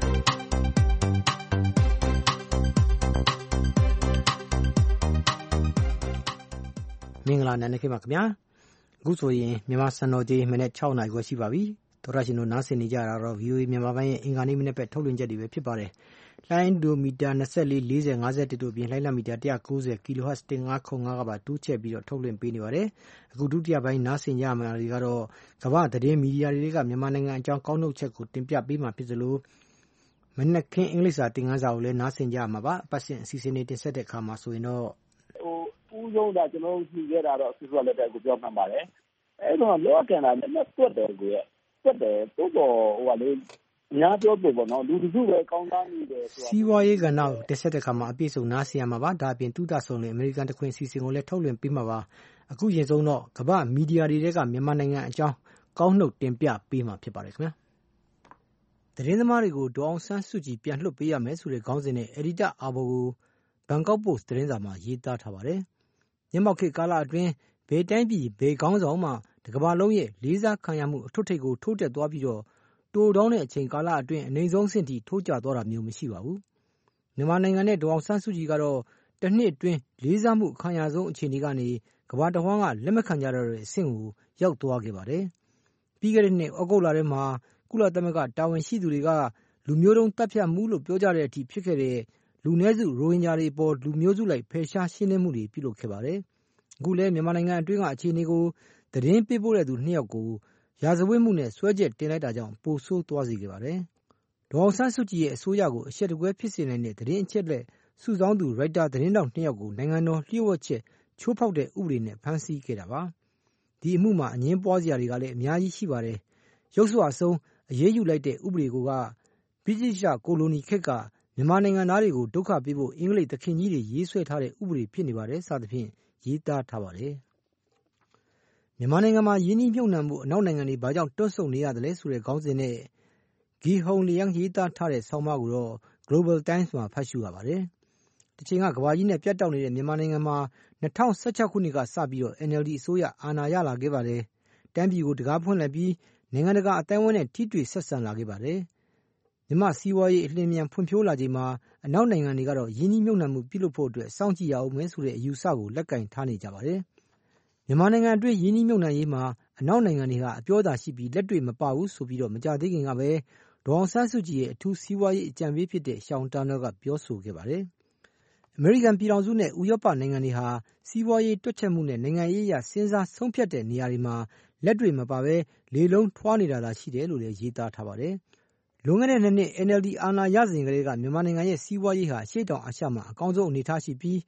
မင်္ဂလာနံနက်ခင်းပါခင်ဗျာအခုဆိုရင်မြန်မာစံတော်ချိန်မနေ့6နာရီခွဲရှိပါပြီသောရရှင်တို့နားဆင်နေကြတာတော့ VOA မြန်မာပိုင်းရဲ့အင်္ဂါနေ့မနေ့ပဲထုတ်လွှင့်ချက်တွေပဲဖြစ်ပါတယ်လိုင်းဒိုမီတာ24 40 51တို့ပြင်လိုင်းလမီတာ190 kHz 1505ကပါတူးချက်ပြီးတော့ထုတ်လွှင့်ပေးနေပါတယ်အခုဒုတိယပိုင်းနားဆင်ကြမှာတွေကတော့ကမ္ဘာသတင်းမီဒီယာတွေကမြန်မာနိုင်ငံအကြောင်းကောက်နှုတ်ချက်ကိုတင်ပြပေးမှာဖြစ်သလိုမနက်ခင်းအင်္ဂလိပ်စာသင်ခန်းစာကိုလည်းနားဆင်ကြမှာပါအပတ်စဉ်အစီအစဉ်တွေတင်ဆက်တဲ့အခါမှာဆိုရင်တော့ဦးဆုံးတာကျွန်တော်တို့ရှိခဲ့တာတော့ဆူဆူလက်တက်ကိုပြောမှန်ပါတယ်အဲ့တော့လောကန်တာလည်းတွတ်တယ်ကိုရဲ့တွတ်တယ်တိုးတော့ဟိုကလေညာပြောလို့ပေါ့နော်လူတစုပဲကောင်းသားနေတယ်ဆိုတာစီးပွားရေးကဏ္ဍကိုတင်ဆက်တဲ့အခါမှာအပြည့်စုံနားဆင်ရမှာပါဒါအပြင်တူတာဆုံးလေအမေရိကန်တခွင်အစီအစဉ်ကိုလည်းထုတ်လွှင့်ပေးမှာပါအခုရင်ဆုံးတော့ကမ္ဘာမီဒီယာတွေကမြန်မာနိုင်ငံအကြောင်းကောက်နှုတ်တင်ပြပေးမှာဖြစ်ပါတယ်ခင်ဗျာသတင်းသမားတွေကိုဒေါအောင်ဆန်းစုကြည်ပြန်လွှတ်ပေးရမယ်ဆိုတဲ့ခေါင်းစဉ်နဲ့အက်ဒီတာအာဘော်ကိုဘန်ကောက်ပို့စ်သတင်းစာမှာရေးသားထားပါတယ်မျက်မှောက်ခေတ်ကာလအတွင်းဘယ်တိုင်းပြည်ဘယ်ခေါင်းဆောင်မှတကမ္ဘာလုံးရဲ့လေးစားခံရမှုအထွတ်ထိပ်ကိုထိုးတက်သွားပြီးတော့တိုးတောင်းတဲ့အချိန်ကာလအတွင်းအနေဆုံးဆင့်ထိထိုးကျသွားတာမျိုးမရှိပါဘူးမြန်မာနိုင်ငံနဲ့ဒေါအောင်ဆန်းစုကြည်ကတော့တစ်နှစ်အတွင်းလေးစားမှုခံရဆုံးအခြေအနေကနေကမ္ဘာတစ်ဝန်းကလက်မခံကြတဲ့အဆင့်ကိုရောက်သွားခဲ့ပါတယ်ပြီးခဲ့တဲ့နှစ်ဩဂုတ်လထဲမှာကုလသမဂ္ဂတာဝန်ရှိသူတွေကလူမျိုးတုံးတပ်ဖြတ်မှုလို့ပြောကြတဲ့အထိဖြစ်ခဲ့တဲ့လူနည်းစုရိုဟင်ဂျာတွေပေါ်လူမျိုးစုလိုက်ဖယ်ရှားရှင်းလင်းမှုတွေပြုလုပ်ခဲ့ပါတယ်အခုလည်းမြန်မာနိုင်ငံအတွင်းကအခြေအနေကိုသတင်းပေးပို့တဲ့သူ2ယောက်ကိုရာဇဝတ်မှုနဲ့ဆွဲချက်တင်လိုက်တာကြောင့်ပိုဆိုးသွားစေခဲ့ပါတယ်ဒေါအောင်ဆန်းစုကြည်ရဲ့အစိုးရကိုအရှက်တကွဲဖြစ်စေနိုင်တဲ့သတင်းအချက်လက်စုဆောင်းသူရိုက်တာသတင်းတောက်2ယောက်ကိုနိုင်ငံတော်လျှို့ဝှက်ချက်ချိုးဖောက်တဲ့ဥပဒေနဲ့ဖမ်းဆီးခဲ့တာပါဒီအမှုမှာအငင်းပွားစရာတွေကလည်းအများကြီးရှိပါတယ်ရုပ်စွာအဆုံးအရေးယူလိုက်တဲ့ဥပဒေကဗြိတိရှကိုလိုနီခေတ်ကမြန်မာနိုင်ငံသားတွေကိုဒုက္ခပေးဖို့အင်္ဂလိပ်သခင်ကြီးတွေရေးဆွဲထားတဲ့ဥပဒေဖြစ်နေပါတယ်စသဖြင့်ရေးသားထားပါတယ်မြန်မာနိုင်ငံမှာယင်းနှိမ့်မြုပ်နှံမှုအနောက်နိုင်ငံတွေဘာကြောင့်တွန့်ဆုတ်နေရတယ်လဲဆိုတဲ့ခေါင်းစဉ်နဲ့ဂီဟုံလျန်ရေးသားထားတဲ့ဆောင်းပါးကိုတော့ Global Times မှာဖတ်ရှုရပါတယ်တချိန်ကကမ္ဘာကြီးနဲ့ပြတ်တောက်နေတဲ့မြန်မာနိုင်ငံမှာ2016ခုနှစ်ကစပြီးတော့ NLD အစိုးရအာဏာရလာခဲ့ပါတယ်တန်းပြည်ကိုတကားဖွင့်လိုက်ပြီးနိုင်ငံတကာအတိုင်းအဝိုင်းနဲ့ထိတွေ့ဆက်ဆံလာခဲ့ပါတယ်မြန်မာစီးပွားရေးအလင်းမြန်ဖွံ့ဖြိုးလာချိန်မှာအနောက်နိုင်ငံတွေကတော့ယင်းနှိမ့်မြုပ်နှံမှုပြုလုပ်ဖို့အတွက်စောင့်ကြည့်ရအောင်မယ်ဆိုတဲ့အယူဆကိုလက်ကင်ထားနေကြပါတယ်မြန်မာနိုင်ငံအတွင်းယင်းနှိမ့်မြုပ်နှံရေးမှာအနောက်နိုင်ငံတွေကအပြောသာရှိပြီးလက်တွေ့မပါဘူးဆိုပြီးတော့မကြသေးခင်ကပဲဒေါအောင်ဆန်းစုကြည်ရဲ့အထူးစီးပွားရေးအကြံပေးဖြစ်တဲ့ရှောင်းတာနယ်ကပြောဆိုခဲ့ပါတယ်အမေရိကန်ပြည်ထောင်စုနဲ့ဥရောပနိုင်ငံတွေဟာစီးပွားရေးတွက်ချက်မှုနဲ့နိုင်ငံရေးအရစဉ်းစားဆုံးဖြတ်တဲ့နေရာတွေမှာလက်တွေ့မပါဘဲလေလုံးထွားနေတာသာရှိတယ်လို့လည်းရေးသားထားပါတယ်လွန်ခဲ့တဲ့2နှစ် NLD အာဏာရစဉ်ကလေးကမြန်မာနိုင်ငံရဲ့စီးပွားရေးဟာရှေ့တောင်အာရှမှာအကောင်းဆုံးအနေအထားရှိပြီး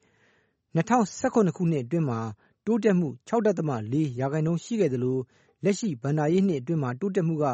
2019ခုနှစ်အတွင်းမှာတိုးတက်မှု 6.4% ရှိခဲ့သလိုလက်ရှိဘဏ္ဍာရေးနှစ်အတွင်းမှာတိုးတက်မှုက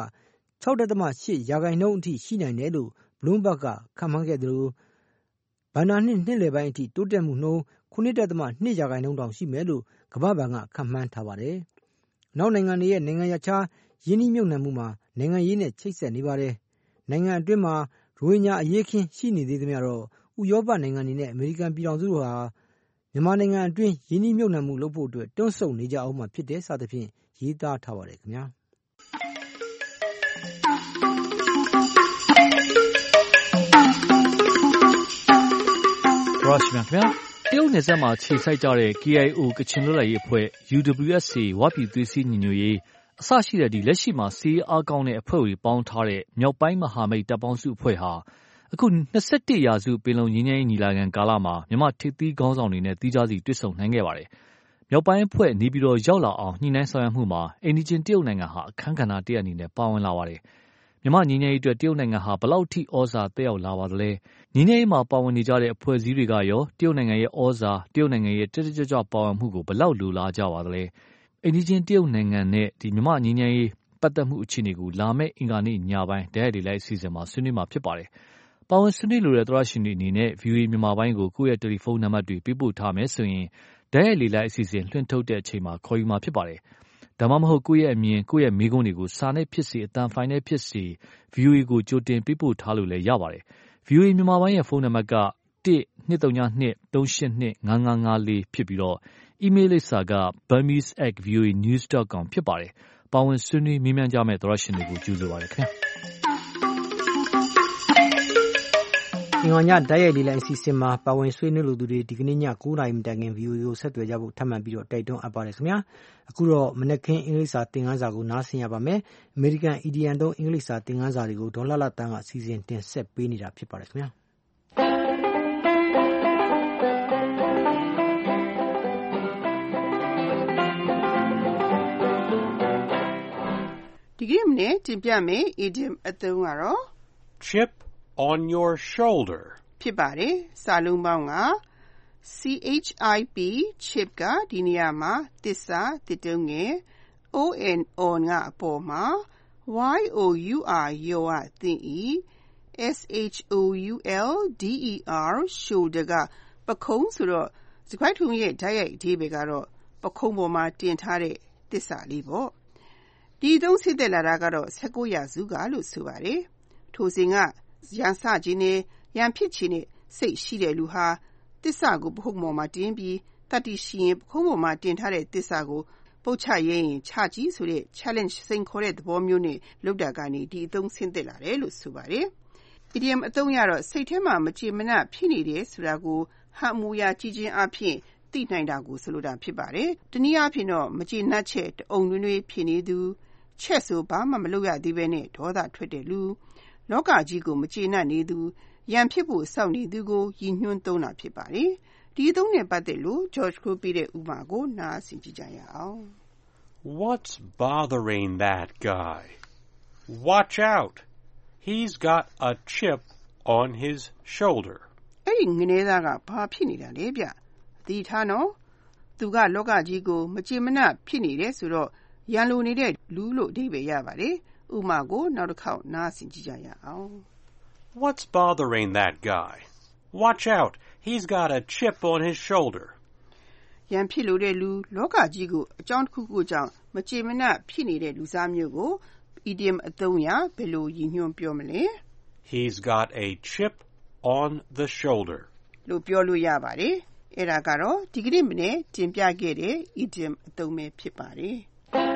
6.8% အထိရှိနိုင်တယ်လို့ Bloomberg ကခန့်မှန်းခဲ့သလိုဘဏ္ဍာနှစ်လယ်ပိုင်းအထိတိုးတက်မှုနှုန်း 9.2% တောင်ရှိမယ်လို့ကမ္ဘာ့ဘဏ်ကခန့်မှန်းထားပါတယ်။နောက်နိုင်ငံတွေရဲ့နိုင်ငံရပ်ခြားယင်းနှိမ့်မြုပ်နှံမှုမှာနိုင်ငံရေးနဲ့ချိတ်ဆက်နေပါတယ်။နိုင်ငံအတွင်းမှာရိုဟင်ဂျာအရေးခင်းရှိနေသေးသမျှတော့ဥရောပနိုင်ငံတွေနဲ့အမေရိကန်ပြည်ထောင်စုတို့ဟာမြန်မာနိုင်ငံအတွင်းယင်းနှိမ့်မြုပ်နှံမှုလုပ်ဖို့အတွက်တွန်းဆုတ်နေကြအောင်မှဖြစ်တဲ့စသဖြင့်ရေးသားထားပါတယ်ခင်ဗျာ။ရရှိမြခင်ဗျာတရုတ်နယ်စပ်မှာခြေစိုက်ကြတဲ့ KIO ကချင်လွတ်လပ်ရေးအဖွဲ့ UWSA ဝပြည်သွေးစည်းညီညွတ်ရေးအစရှိတဲ့လက်ရှိမှာစီးအားကောင်းတဲ့အဖွဲ့တွေပေါင်းထားတဲ့မြောက်ပိုင်းမဟာမိတ်တပ်ပေါင်းစုအဖွဲ့ဟာအခု21ရာစုပင်လုံငြိမ်းချမ်းရေးညီလာခံကာလမှာမြန်မာထိပ်သီးခေါင်းဆောင်တွေနဲ့သီးခြားစီတွေ့ဆုံနိုင်ခဲ့ပါတယ်။မြောက်ပိုင်းအဖွဲ့နေပြည်တော်ရောက်လာအောင်ညှိနှိုင်းဆောင်ရွက်မှုမှာအိမ်နီးချင်းတရုတ်နိုင်ငံဟာအခမ်းကဏ္ဍတစ်ရပ်အနေနဲ့ပါဝင်လာပါတယ်။မြန်မာငြိမ်းချမ်းရေးအတွက်တရုတ်နိုင်ငံဟာဘလောက်ထိဩဇာတက်ရောက်လာပါသလဲ။ငြိမ်းချမ်းရေးမှာပါဝင်နေကြတဲ့အဖွဲ့အစည်းတွေကရောတရုတ်နိုင်ငံရဲ့ဩဇာတရုတ်နိုင်ငံရဲ့တက်တက်ကြွကြွပါဝင်မှုကိုဘလောက်လိုလားကြပါသလဲ။အိမ်နီးချင်းတရုတ်နိုင်ငံနဲ့မြန်မာငြိမ်းချမ်းရေးပတ်သက်မှုအခြေအနေကိုလာမယ့်အင်္ဂါနေ့ညပိုင်းတရက်လေလိုက်အစီအစဉ်မှာဆွေးနွေးမှာဖြစ်ပါတယ်။ပါဝင်ဆွေးနွေးလိုတဲ့သောရရှင်တွေအနေနဲ့ VOA မြန်မာပိုင်းကိုကိုယ့်ရဲ့တယ်လီဖုန်းနံပါတ်တွေပေးပို့ထားမယ်ဆိုရင်တရက်လေလိုက်အစီအစဉ်လွှင့်ထုတ်တဲ့အချိန်မှာခေါ်ယူမှာဖြစ်ပါတယ်။ဒါမှမဟုတ်ကိုယ့်ရဲ့အမြင်ကိုယ့်ရဲ့မေးခွန်းတွေကိုစာနဲ့ဖြစ်စေအသံဖိုင်နဲ့ဖြစ်စေ VOA ကိုကြိုတင်ပေးပို့ထားလို့လည်းရပါတယ်။ VOA မြန်မာပိုင်းရဲ့ဖုန်းနံပါတ်က 1-202-382-5554 ဖြစ်ပြီးတော့ email လိပ်စာက burmese@voanews.com ဖြစ်ပါတယ်။ပါဝင်ဆွေးနွေးမေးမြန်းကြမယ့်သောတရှင်တွေကိုကြိုဆိုပါရစေခင်ဗျာ။အင်္ဂါညတိုက်ရိုက်လေလံအစီအစဉ်မှာပါဝင်ဆွေးနွေးလိုသူတွေဒီကနေ့ည9:00 နာရီမတိုင်ခင် VOA ကိုဆက်သွယ်ကြဖို့ထပ်မံပြီးတော့တိုက်တွန်းအပ်ပါတယ်ခင်ဗျာ။အခုတော့မနက်ခင်းအင်္ဂလိပ်စာသင်ခန်းစာကိုနားဆင်ရပါမယ်။ American Idiom သုံးအင်္ဂလိပ်စာသင်ခန်းစာတွေကိုဒေါ်လာတန်းကစီစဉ်တင်ဆက်ပေးနေတာဖြစ်ပါတယ်ခင်ဗျာ။ဒီကနေ့မနေ့တင်ပြမယ် idiom အသုံးကတော့ chip on your shoulder ဖြစ်ပါတယ်။စာလုံးပေါင်းက chip ကဒီနေရာမှာသစ္စာတစ်တုံးငယ် on ကအပေါ်မှာ your ကသင်ဤ shoulder ကပခုံးဆိုတော့စကားထုံးရဲ့ဓာတ်ရိုက်အဓိပ္ပာယ်ကတော့ပခုံးပေါ်မှာတင်ထားတဲ့သစ္စာလေးပေါ့။ဒီသုံးဆင့်သက်လာတာကတော့19ရာစုကလို့ဆိုပါတယ်။ထိုစဉ်ကရန်စခြင်းနဲ့ရန်ဖြစ်ခြင်းနဲ့စိတ်ရှိတဲ့လူဟာသစ္စာကိုပခုံးပေါ်မှာတင်ပြီးတတိရှိရင်ပခုံးပေါ်မှာတင်ထားတဲ့သစ္စာကိုပုတ်ချရင်ချကြည့်ဆိုတဲ့ challenge စိန်ခေါ်တဲ့သဘောမျိုးနဲ့လုပ်တာကနေဒီအသုံးဆင့်သက်လာတယ်လို့ဆိုပါတယ်။ idiom အသုံးရတော့စိတ်ထဲမှာမကျေမနပ်ဖြစ်နေတယ်ဆိုတာကိုဟန်မူရာကြည့်ခြင်းအပြင်သိနိုင်တာကိုဆိုလိုတာဖြစ်ပါတယ်။တနည်းအားဖြင့်တော့မကျေနပ်ချက်တအုံတွင်ဖြစ်နေသူချက်ဆိုဘာမှမလုပ်ရသေးဘဲနဲ့ဒေါသထွက်တဲ့လူလောကကြီးကိုမကျေနပ်နေသူရန်ဖြစ်ဖို့စောင့်နေသူကိုရည်ညွှန်းသုံးတာဖြစ်ပါတယ်။ဒီအသုံးနဲ့ပတ်သက်လို့ George ကိုပြတဲ့ဥပမာကိုနားဆင်ကြည့်ကြရအောင် What's bothering that guy? Watch out. He's got a chip on his shoulder. အဲ့ဒီငနေသားကဘာဖြစ်နေတာလဲဗျ။သတိထားနော်။သူကလောကကြီးကိုမကျေမနပ်ဖြစ်နေတယ်ဆိုတော့ရန်လိုနေတဲ့လူလို့အဓိပ္ပာယ်ရပါတယ်။ဥပမာကိုနောက်တစ်ခေါက်နားဆင်ကြည့်ကြရအောင် What's bothering that guy? Watch out. He's got a chip on his shoulder. ရန်ဖြစ်လို့တဲ့လူလောကကြီးကိုအကြောင်းတစ်ခုခုကြောင့်မကျေမနပ်ဖြစ်နေတဲ့လူစားမျိုးကို idiom အသုံးရဘယ်လိုရည်ညွှန်းပြောမလဲ He's got a chip on the shoulder. လို့ပြောလို့ရပါတယ်။အဲ့ဒါကတော့ဒီကနေ့မနေ့တင်ပြခဲ့တဲ့ idiom အသုံးပဲဖြစ်ပါတယ်။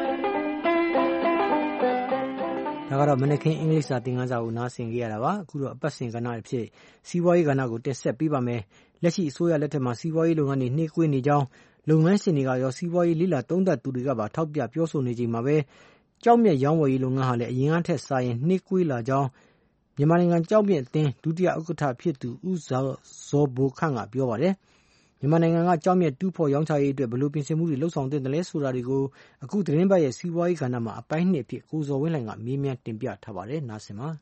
ဒါကတော့မနက်ခင်းအင်္ဂလိပ်စာသင်ခန်းစာကိုနားဆင်ကြရတာပါအခုတော့အပတ်စဉ်ကဏ္ဍအဖြစ်စီးပွားရေးကဏ္ဍကိုတင်ဆက်ပေးပါမယ်လက်ရှိအစိုးရလက်ထက်မှာစီးပွားရေးလုပ်ငန်းတွေနှေးကွေးနေကြောင်းလုပ်ငန်းရှင်တွေကရောစီးပွားရေးလိလာသုံးသပ်သူတွေကပါထောက်ပြပြောဆိုနေချိန်မှာပဲကြောက်မြက်ရောင်းဝယ်ရေးလုပ်ငန်းဟာလည်းအရင်ကထက်စာရင်နှေးကွေးလာကြောင်းမြန်မာနိုင်ငံကြောက်မြက်အသင်းဒုတိယဥက္ကဋ္ဌဖြစ်သူဦးဇော်ဘိုခန့်ကပြောပါတယ်မြန်မာနိုင်ငံကကြောက်မြက်တူးဖော်ရောင်းချရေးအတွက်ဘယ်လိုပြင်ဆင်မှုတွေလှုပ်ဆောင်သင့်တယ်လဲဆိုတာတွေကိုအခုသတင်းပတ်ရဲ့စီးပွားရေးကဏ္ဍမှာအပိုင်းနှစ်အဖြစ်ကိုဇော်ဝင်းလှိုင်ကမေးမြန်းတင်ပြထားပါတယ်။နားဆင်ပါ။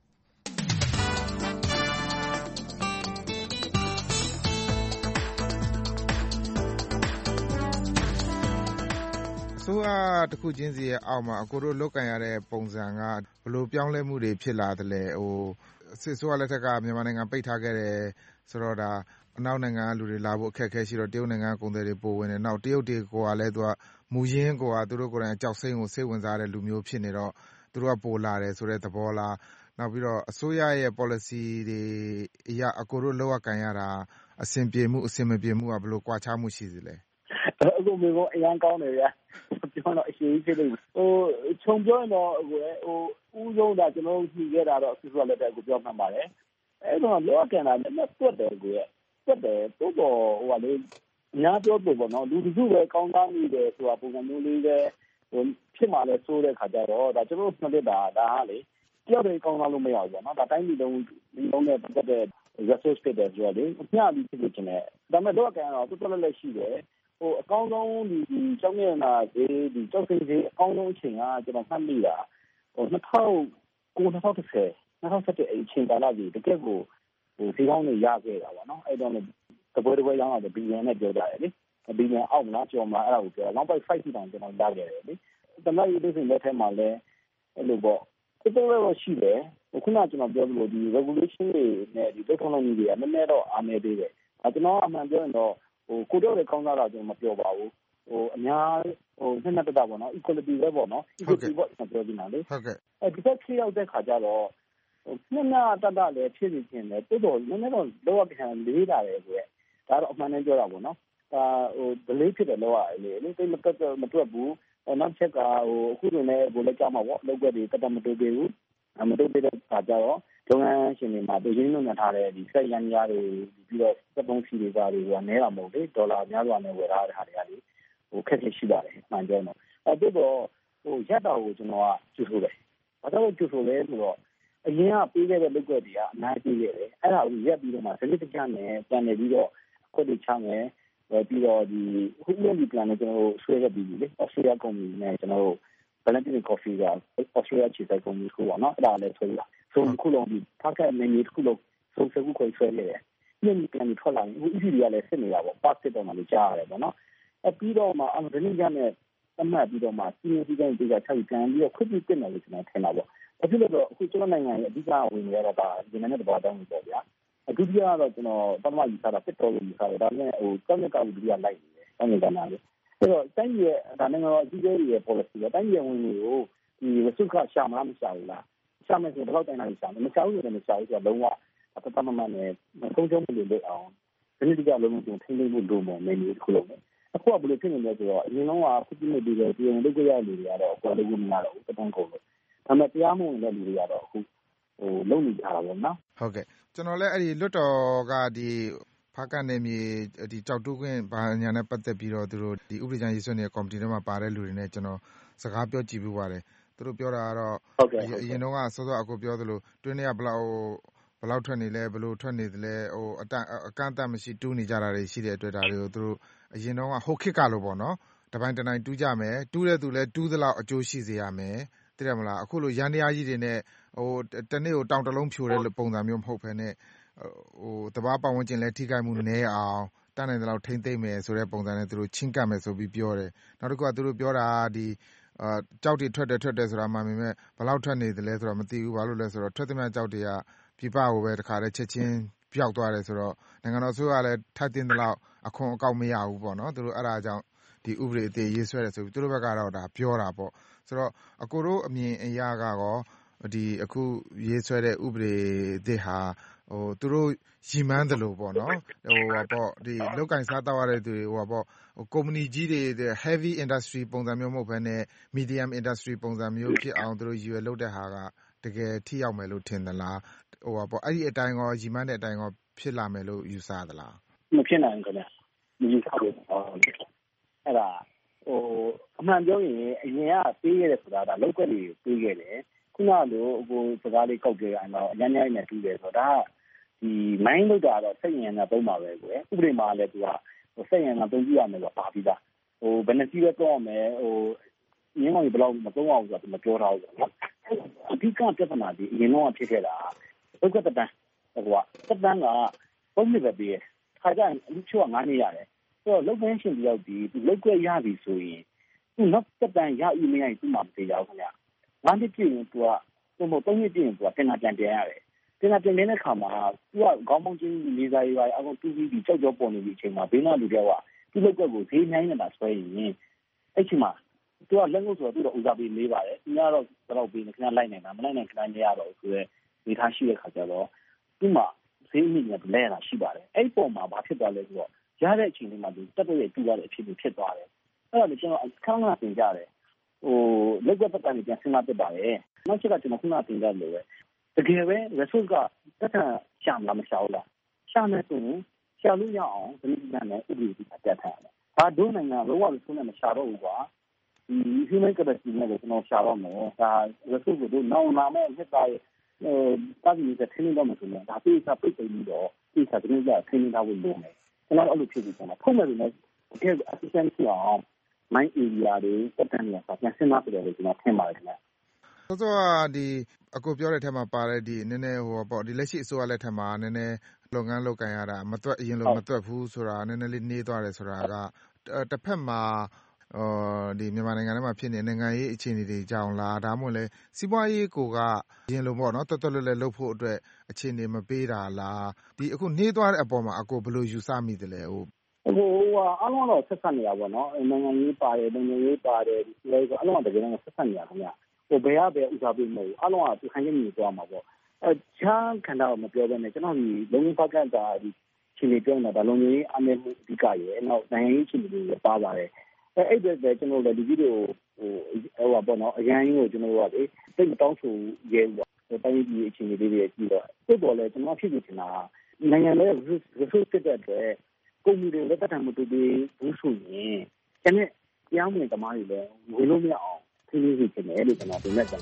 အစိုးရတစ်ခုချင်းစီရဲ့အောက်မှာအကိုတို့လုပ်ကန်ရတဲ့ပုံစံကဘယ်လိုပြောင်းလဲမှုတွေဖြစ်လာသလဲစစ်အစိုးရလက်ထက်ကမြန်မာနိုင်ငံပိတ်ထားခဲ့တယ်ဆိုတော့ဒါအနောက်နိုင်ငံကလူတွေလာဖို့အခက်အခဲရှိတော့တရုတ်နိုင်ငံကကုန်သည်တွေပိုဝင်တယ်နောက်တရုတ်တွေကလည်းသူကမူရင်းကသူတို့ကိုယ်တိုင်ကြောက်စိမ့်ကိုစိတ်ဝင်စားတဲ့လူမျိုးဖြစ်နေတော့သူတို့ကပိုလာတယ်ဆိုတဲ့သဘောလားနောက်ပြီးတော့အစိုးရရဲ့ policy တွေအရာအကိုတို့လောက်ကန်ရတာအဆင်ပြေမှုအဆင်မပြေမှုကဘယ်လိုကွာခြားမှုရှိသလဲအခုမျိုးကအရန်ကောင်းတယ်ဗျာပြောတော့အရှိကြီးဖြစ်နေခြုံပြောရင်တော့ဦးဆုံးတာကျွန်တော်တို့ရှိခဲ့တာတော့သူတို့လည်းတက်ကိုပြောမှန်ပါတယ်အဲ့တော့လောကန်တာလည်းတွတ်တယ်ကိုတွတ်တယ်တိုးတော့လေအများပြောလို့ပေါ့နော်လူတစုပဲကောင်းကောင်းနေတယ်ဆိုတာပုံစံမျိုးလေးပဲဖြစ်မှလည်းစိုးတဲ့ခါကျတော့ဒါကျွန်တော်တို့နှစ်တာဒါကလေကြောက်တယ်ကောင်းကောင်းလို့မရဘူးပေါ့နော်ဒါတိုင်းပြည်လုံးနဲ့ပတ်သက်တဲ့ resource ဖြစ်တယ်ဆိုတော့လေအများကြီးဖြစ်နေတယ်ဒါပေမဲ့လောကန်တော့တော်တော်လည်းရှိတယ်အကောင်းဆုံးဒီကျောင်းမြန်လာဒီကျောက်စိမ်းကြီးအကောင်းဆုံးအချိန်ကကျွန်တော်မှတ်မိတာ2010အချိန်ကာလကြီးတကယ့်ကိုဒီကောင်းတွေရခဲ့တာပါနော်အဲ့တော့တပွဲရောင်းတော့ဘီလီယံနဲ့ပြောကြတယ်လေဘီလီယံအောက်လားကျော်မလားအဲ့ဒါကိုပြော 1.5 တောင်ကျွန်တော်ရခဲ့တယ်လေတမန်ရေးတဲ့လက်ထဲမှာလည်းအဲ့လိုပေါ့တော်တော်ရှိတယ်ခုနကကျွန်တော်ပြောလို့ဒီ regulation တွေနဲ့ဒီ technology တွေကနည်းနည်းတော့အားနည်းသေးတယ်ကျွန်တော်အမှန်ပြောရင်တော့ကိုတော့လည်းကောင်းတာတော့ကျွန်တော်မပြောပါဘူးအများနှစ်တပေါ့နော် equality ပဲပေါ့နော် equality ပေါ့ပြောနေတာလေဒီဘက်ခေရောက်တဲ့ခါကျတော့နှစ်တလည်းဖြစ်နေခြင်းလေတိုးတော်နည်းနည်းတော့လောကခံလေးလာတယ်ဆိုရက်ဒါတော့အမှန်တမ်းပြောတာပေါ့နော်delay ဖြစ်တယ်လောကလေတိတ်မတွက်ဘူးနောက်ချက်ကအခုတွင်လည်းဘိုးလည်းကြောက်မှာပေါ့လောက်ွက်တွေတက်မတိုးသေးဘူးမတိုးသေးတဲ့ခါကျတော့လုပ်ငန်းရှင်တွေမှာပြည်ရင်းနှုန်းထားတဲ့ဒီဆက်ရန်ရားတွေပြီးတော့စက်သုံးစီတွေကနဲတာမဟုတ်လေဒေါ်လာများစွာနဲ့ဝယ်ထားတဲ့ဟာတွေကလေခက်ခဲရှိပါတယ်မှန်ကြောင်းတော့တိုးတော့ရက်တာကိုကျွန်တော်ကကျူဆိုတယ်ဘာလို့ကျူဆိုလဲဆိုတော့အရင်ကပေးခဲ့တဲ့လုပ်ွက်တွေကအများကြီးခဲ့တယ်အဲ့ဒါကိုရက်ပြီးတော့မှစနစ်တကျနဲ့ပြန်နေပြီးတော့ခွက်တွေချမယ်ပြီးတော့ဒီဟိုလိုဒီ plan နဲ့ကျွန်တော်ဆွဲခဲ့ပြီးပြီလေ Australia company နဲ့ကျွန်တော် Valentine Coffee က Australia ခြေစိုက် company ကိုပေါ့နော်အဲ့ဒါလည်းဆွဲလာဆိုခုလုံးဒီဖတ်ခဲ့နေနေခုလုံးစုံစကူခွဲဆွဲနေတယ်ဒီနေ့ပြန်ထွက်လာရင်ဟို ECD ကလည်းစစ်နေတာပေါ့ pass စစ်တော့မှလည်းကြားရတယ်ပေါ့နော်ပြီးတော့မှအရင်ကနဲ့အမှတ်ပြီးတော့မှစီးစီးတိုင်းတွေကချက်ပြန်ပြီးတော့ခွင့်ပြုတင်တယ်လို့ကျွန်တော်ထင်တာပေါ့ဘာဖြစ်လို့လဲအခုကျွန်တော်နိုင်ငံရဲ့အဓိကဝင်ရတာဒီနေ့တဘာတောင်းနေပေါ့ဗျာဒုတိယကတော့ကျွန်တော်ပထမယူဆတာဖြစ်တော်လို့ယူဆတယ်ဒါပေမဲ့တောင်းတဲ့ကောင်ဒုတိယလိုက်နေတယ်တောင်းနေတာလေအဲ့တော့တိုင်းရဲ့ဒါနိုင်ငံတော်အကြီးအကဲတွေရဲ့ policy ကတိုင်းရဲ့ဝင်တွေကိုဒီ resource ကရှာမလားမရှာဘူးလားရှာမယ်ဆိုတော့တိုင်းတိုင်းရှာမယ်မရှာဘူးဆိုတော့မရှာဘူးဆိုတော့လုံးဝအတမမနဲ့သုံးချုံးမှုတွေလုပ်အောင်ဒီနေ့ကလုံးဝထိန်းသိမ်းဖို့လိုမယ်မင်းတို့ခုလုံးအခုကဘယ်လိုဖြစ်နေလဲဆိုတော့အရင်တော့ခုပြနေပြီးတော့ပြည်ဝင်လုပ်ကြရလူတွေကတော့အကွာလို့မရတော့ဘူးတန်းကုန်လို့ဒါပေမဲ့တရားမဝင်တဲ့လူတွေကတော့အခုလုံနေကြတာပေါ့နော်ဟုတ်ကဲ့ကျွန်တော်လည်းအဲ့ဒီလွတ်တော်ကဒီဖားကနေမြေဒီကြောက်တူးခွင့်ဘာညာနဲ့ပတ်သက်ပြီးတော့သူတို့ဒီဥပဒေကြမ်းရေးဆွဲနေတဲ့ကော်မတီထဲမှာပါတဲ့လူတွေနဲ့ကျွန်တော်စကားပြောကြည့်ပြီးပါတယ်သူတို့ပြောတာကတော့အရင်တော့ကစောစောအခုပြောသလိုတွင်းထဲကဘလောက်ထွက်နေလဲဘလို့ထွက်နေသလဲအကန့်အသတ်မရှိတူးနေကြတာတွေရှိတဲ့အတွက်ဒါတွေကိုသူတို့အရင်တော့ကဟိုခေတ်ကလို့ပေါ့နော်တပိုင်းတနိုင်တူးကြမယ်တူးတဲ့သူလည်းတူးသလောက်အကျိုးရှိစေရမယ်သိတယ်မလားအခုလိုရန်တရားကြီးတွေနဲ့တနေ့ကိုတောင်တလုံးဖြိုတဲ့ပုံစံမျိုးမဟုတ်ဘဲနဲ့တဘာပတ်ဝန်းကျင်လည်းထိခိုက်မှုနည်းအောင်တန်းနိုင်တဲ့လောက်ထိမ့်သိမ့်မယ်ဆိုတဲ့ပုံစံနဲ့သူတို့ချင်းကပ်မယ်ဆိုပြီးပြောတယ်နောက်တစ်ခုကသူတို့ပြောတာဒီကြောက်တွေထွက်တယ်ဆိုတာမှမြင်မဲ့ဘယ်လောက်ထွက်နေသလဲဆိုတော့မသိဘူးဘာလို့လဲဆိုတော့ထွက်သမျှကြောက်တွေကပြပကိုပဲတခါတည်းချက်ချင်းပျောက်သွားတယ်ဆိုတော့နိုင်ငံတော်ဆိုရလည်းထိုက်တင်တဲ့လောက်အခွန်အကောက်မရဘူးပေါ့နော်သူတို့အဲ့ဒါကြောင့်ဒီဥပဒေအသေးရေးဆွဲတယ်ဆိုပြီးသူတို့ဘက်ကတော့ဒါပြောတာပေါ့ဆိုတော့အကိုတို့အမြင်အရကတော့ဒီအခုရေးဆွဲတဲ့ဥပဒေအသစ်ဟာသူတို့ရည်မှန်းတယ်လို့ပေါ့နော်ဒီလောက်ကင်စားတောက်ရတဲ့သူတွေကုမ္ပဏီကြီးတွေ heavy industry ပုံစံမျိုးမဟုတ်ဘဲနဲ့ medium industry ပုံစံမျိုးဖြစ်အောင်သူတို့ရည်ရွယ်လုပ်တဲ့ဟာကတကယ်ထိရောက်မယ်လို့ထင်သလားအဲ့ဒီအတိုင်းရောရည်မှန်းတဲ့အတိုင်းရောဖြစ်လာမယ်လို့ယူဆသလားမဖြစ်နိုင်ဘူးခင်ဗျမယူဆဘူးအဲ့ဒါအမှန်ပြောရင်အရင်ကပေးခဲ့တယ်ဆိုတာဒါလောက်ွက်တွေပေးခဲ့တယ်ခုနလိုအခုစကားလေးကောက်ကြရအောင်အများကြီးနဲ့တူတယ်ဆိုတော့ဒါဒီမိုင်းလောက်တာတော့စိတ်ဉာဏ်နဲ့သုံးပါပဲကွယ်ဥပဒေမှာလည်းသူကစိတ်ဉာဏ်နဲ့သုံးကြည့်ရမယ်ဆိုပါပြီးသားဘယ်နှစီးပဲသုံးရမယ်ရင်းအောင်ဘယ်လောက်မသုံးအောင်ဆိုတော့မပြောထားဘူးပေါ့နော်အဓိကပြဿနာဒီအရင်တော့ဖြစ်ခဲ့တာလောက်ွက်တန်းတက်တန်းက3နှစ်ပဲပေးတယ်ခါကြရင်အလူချိုးက9နှစ်ရတယ်ဆိုတော့လုပ်ငန်းရှင်တယောက်ဒီလောက်ွက်ရပြီဆိုရင်သူနောက်တက်တန်းရယူမရရင်သူ့မှာမသေးကြဘူးခင်ဗျ9နှစ်ပြည့်ရင်သူက3နှစ်ပြည့်ရင်သူကတင်တာပြန်ရတယ်တင်တာပြန်တဲ့အခါမှာသူကခေါင်းပေါင်းချင်းလေးစားရေးပါအကုန်တူးပြီးကြောက်ကြောပေါ်နေပြီအချိန်မှာဘေးနာလူတွေကသူ့လောက်ွက်ကိုဈေးနိုင်နေတာဆွဲရင်အဲ့ချိန်မှာသူကလက်ငုပ်ဆိုတော့သူတော့ဦးစားပေးလေးပါတယ်သူကတော့တော့ပေးနေခဏလိုက်နေတာမလိုက်နိုင်ခဏနေရတော့ဆိုတော့ဒီထားရှိတဲ့ခါကျတော့သူ့မှာဈေးအမြင့်နဲ့လဲတာရှိပါတယ်အဲ့ပုံမှာဘာဖြစ်သွားလဲဆိုတော့ရတဲ့အချိန်လေးမှာသူတက်တော့ရတူရတဲ့အဖြစ်ဖြစ်သွားတယ်အဲ့ဒါလည်းကျွန်တော်အခန်းကသင်ကြတယ်လက်ကွက်ပတ်ကနေပြန်စဉ်းစားပြပါတယ်နောက်ချက်ကကျွန်တော်ခုနသင်ကြလို့ပဲတကယ်ပဲ resource ကတက်ထရှာမလားမရှာဘူးလားရှာမယ်ဆိုရင်ရှာလို့ရအောင်ဒီနေ့နဲ့ဥပဒေကြီးတက်ထားတယ်ဘာဒုနိုင်ငံလောကလို့ဆိုနေမရှာတော့ဘူးကွာဒီ human capacity နဲ့ကျွန်တော်ရှာတော့မယ်ဒါ resource ကိုတော့နောက်လာမဲ့ဖြစ်သွားတာဒီကထင်းတော့မှဆိုတော့ဒါပြေးစားပိတ်ပြီးတော့ပြေးစားတဲ့နေ့ကထင်းထားဖို့လုပ်မယ်ကျွန်တော်အဲ့လိုဖြစ်ပြီးကျွန်တော်ဖုန်းမယ်လို့တကယ် assistant အောင်မိုင်း area တွေတက်တန်းနေပါပြန်စဉ်းစားပြတယ်လို့ကျွန်တော်ထင်ပါတယ်ခင်ဗျဆိုတော့ဒီအခုပြောတဲ့အထက်မှာပါတဲ့ဒီနည်းနည်းဒီလက်ရှိအစိုးရလက်ထက်မှာနည်းနည်းလုပ်ငန်းလုပ်ကိုင်ရတာမတွက်အရင်လိုမတွက်ဘူးဆိုတာနည်းနည်းလေးနှေးသွားတယ်ဆိုတာကတစ်ဖက်မှာဒီမြန်မာနိုင်ငံထဲမှာဖြစ်နေနိုင်ငံရေးအခြေအနေတွေကြောင့်လားဒါမှမဟုတ်လဲစီးပွားရေးကိုကရင်လိုပေါ့နော်တော်တော်လေးလုပ်ဖို့အတွက်အခြေအနေမပေးတာလားဒီအခုနှေးသွားတဲ့အပေါ်မှာအကိုဘယ်လိုယူဆမိသလဲအားလုံးတော့ဆက်ဆက်နေတာပေါ့နော်နိုင်ငံရေးပါတယ်နိုင်ငံရေးပါတယ်ဒီလိုဆိုအားလုံးကတကယ်တော့ဆက်ဆက်နေတာခင်ဗျဘယ်ကပဲဥစားပေးမလို့အားလုံးကသူခိုင်းနေသွားမှာပေါ့ချမ်းခန္ဓာကိုမပြောဘဲနဲ့ကျွန်တော်ဒီလုံးဝပတ်ကတာဒီချင်းနေပြောနေတာဒါလုံးကြီးအမေမှုအဓိကရဲ့နောက်နိုင်ငံရေးချင်းတွေပါပါတယ်အဲ့ဒါပဲကျွန်တော်လည်းဒီဗီဒီယိုပေါ့နော်အရင်ကိုကျွန်တော်ကလေတိတ်မတောင်းဆိုရဲဘူးပေါ့တိုင်းပြည်အခြေအနေလေးတွေကြည့်တော့သိပေါ်လဲကျွန်တော်ဖြစ်နေတာနိုင်ငံရဲ့ resource တဲ့အတွက်ကုမ္ပဏီတွေလက်ထပ်မှုတွေဘူးဆိုရင်ကျန်တဲ့တရားဝင်သမားတွေလည်းဝင်လို့မရအောင်သိနေစီတယ်လို့ကျွန်တော်ပြောနေတယ်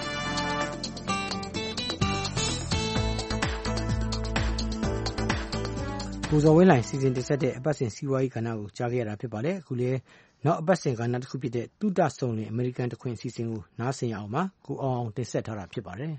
ကိုဇော်ဝင်းလှိုင်စီစဉ်တင်ဆက်တဲ့အပတ်စဉ်စီးပွားရေးကဏ္ဍကိုကြားခဲ့ရတာဖြစ်ပါတယ်အခုလည်းနောက်အပတ်စဉ်ကဏ္ဍတစ်ခုဖြစ်တဲ့တုဒ္ဒဆုံလင်အမေရိကန်တခွင်အစီအစဉ်ကိုနားဆင်ရအောင်ပါကိုအောင်တင်ဆက်ထားတာဖြစ်ပါတယ်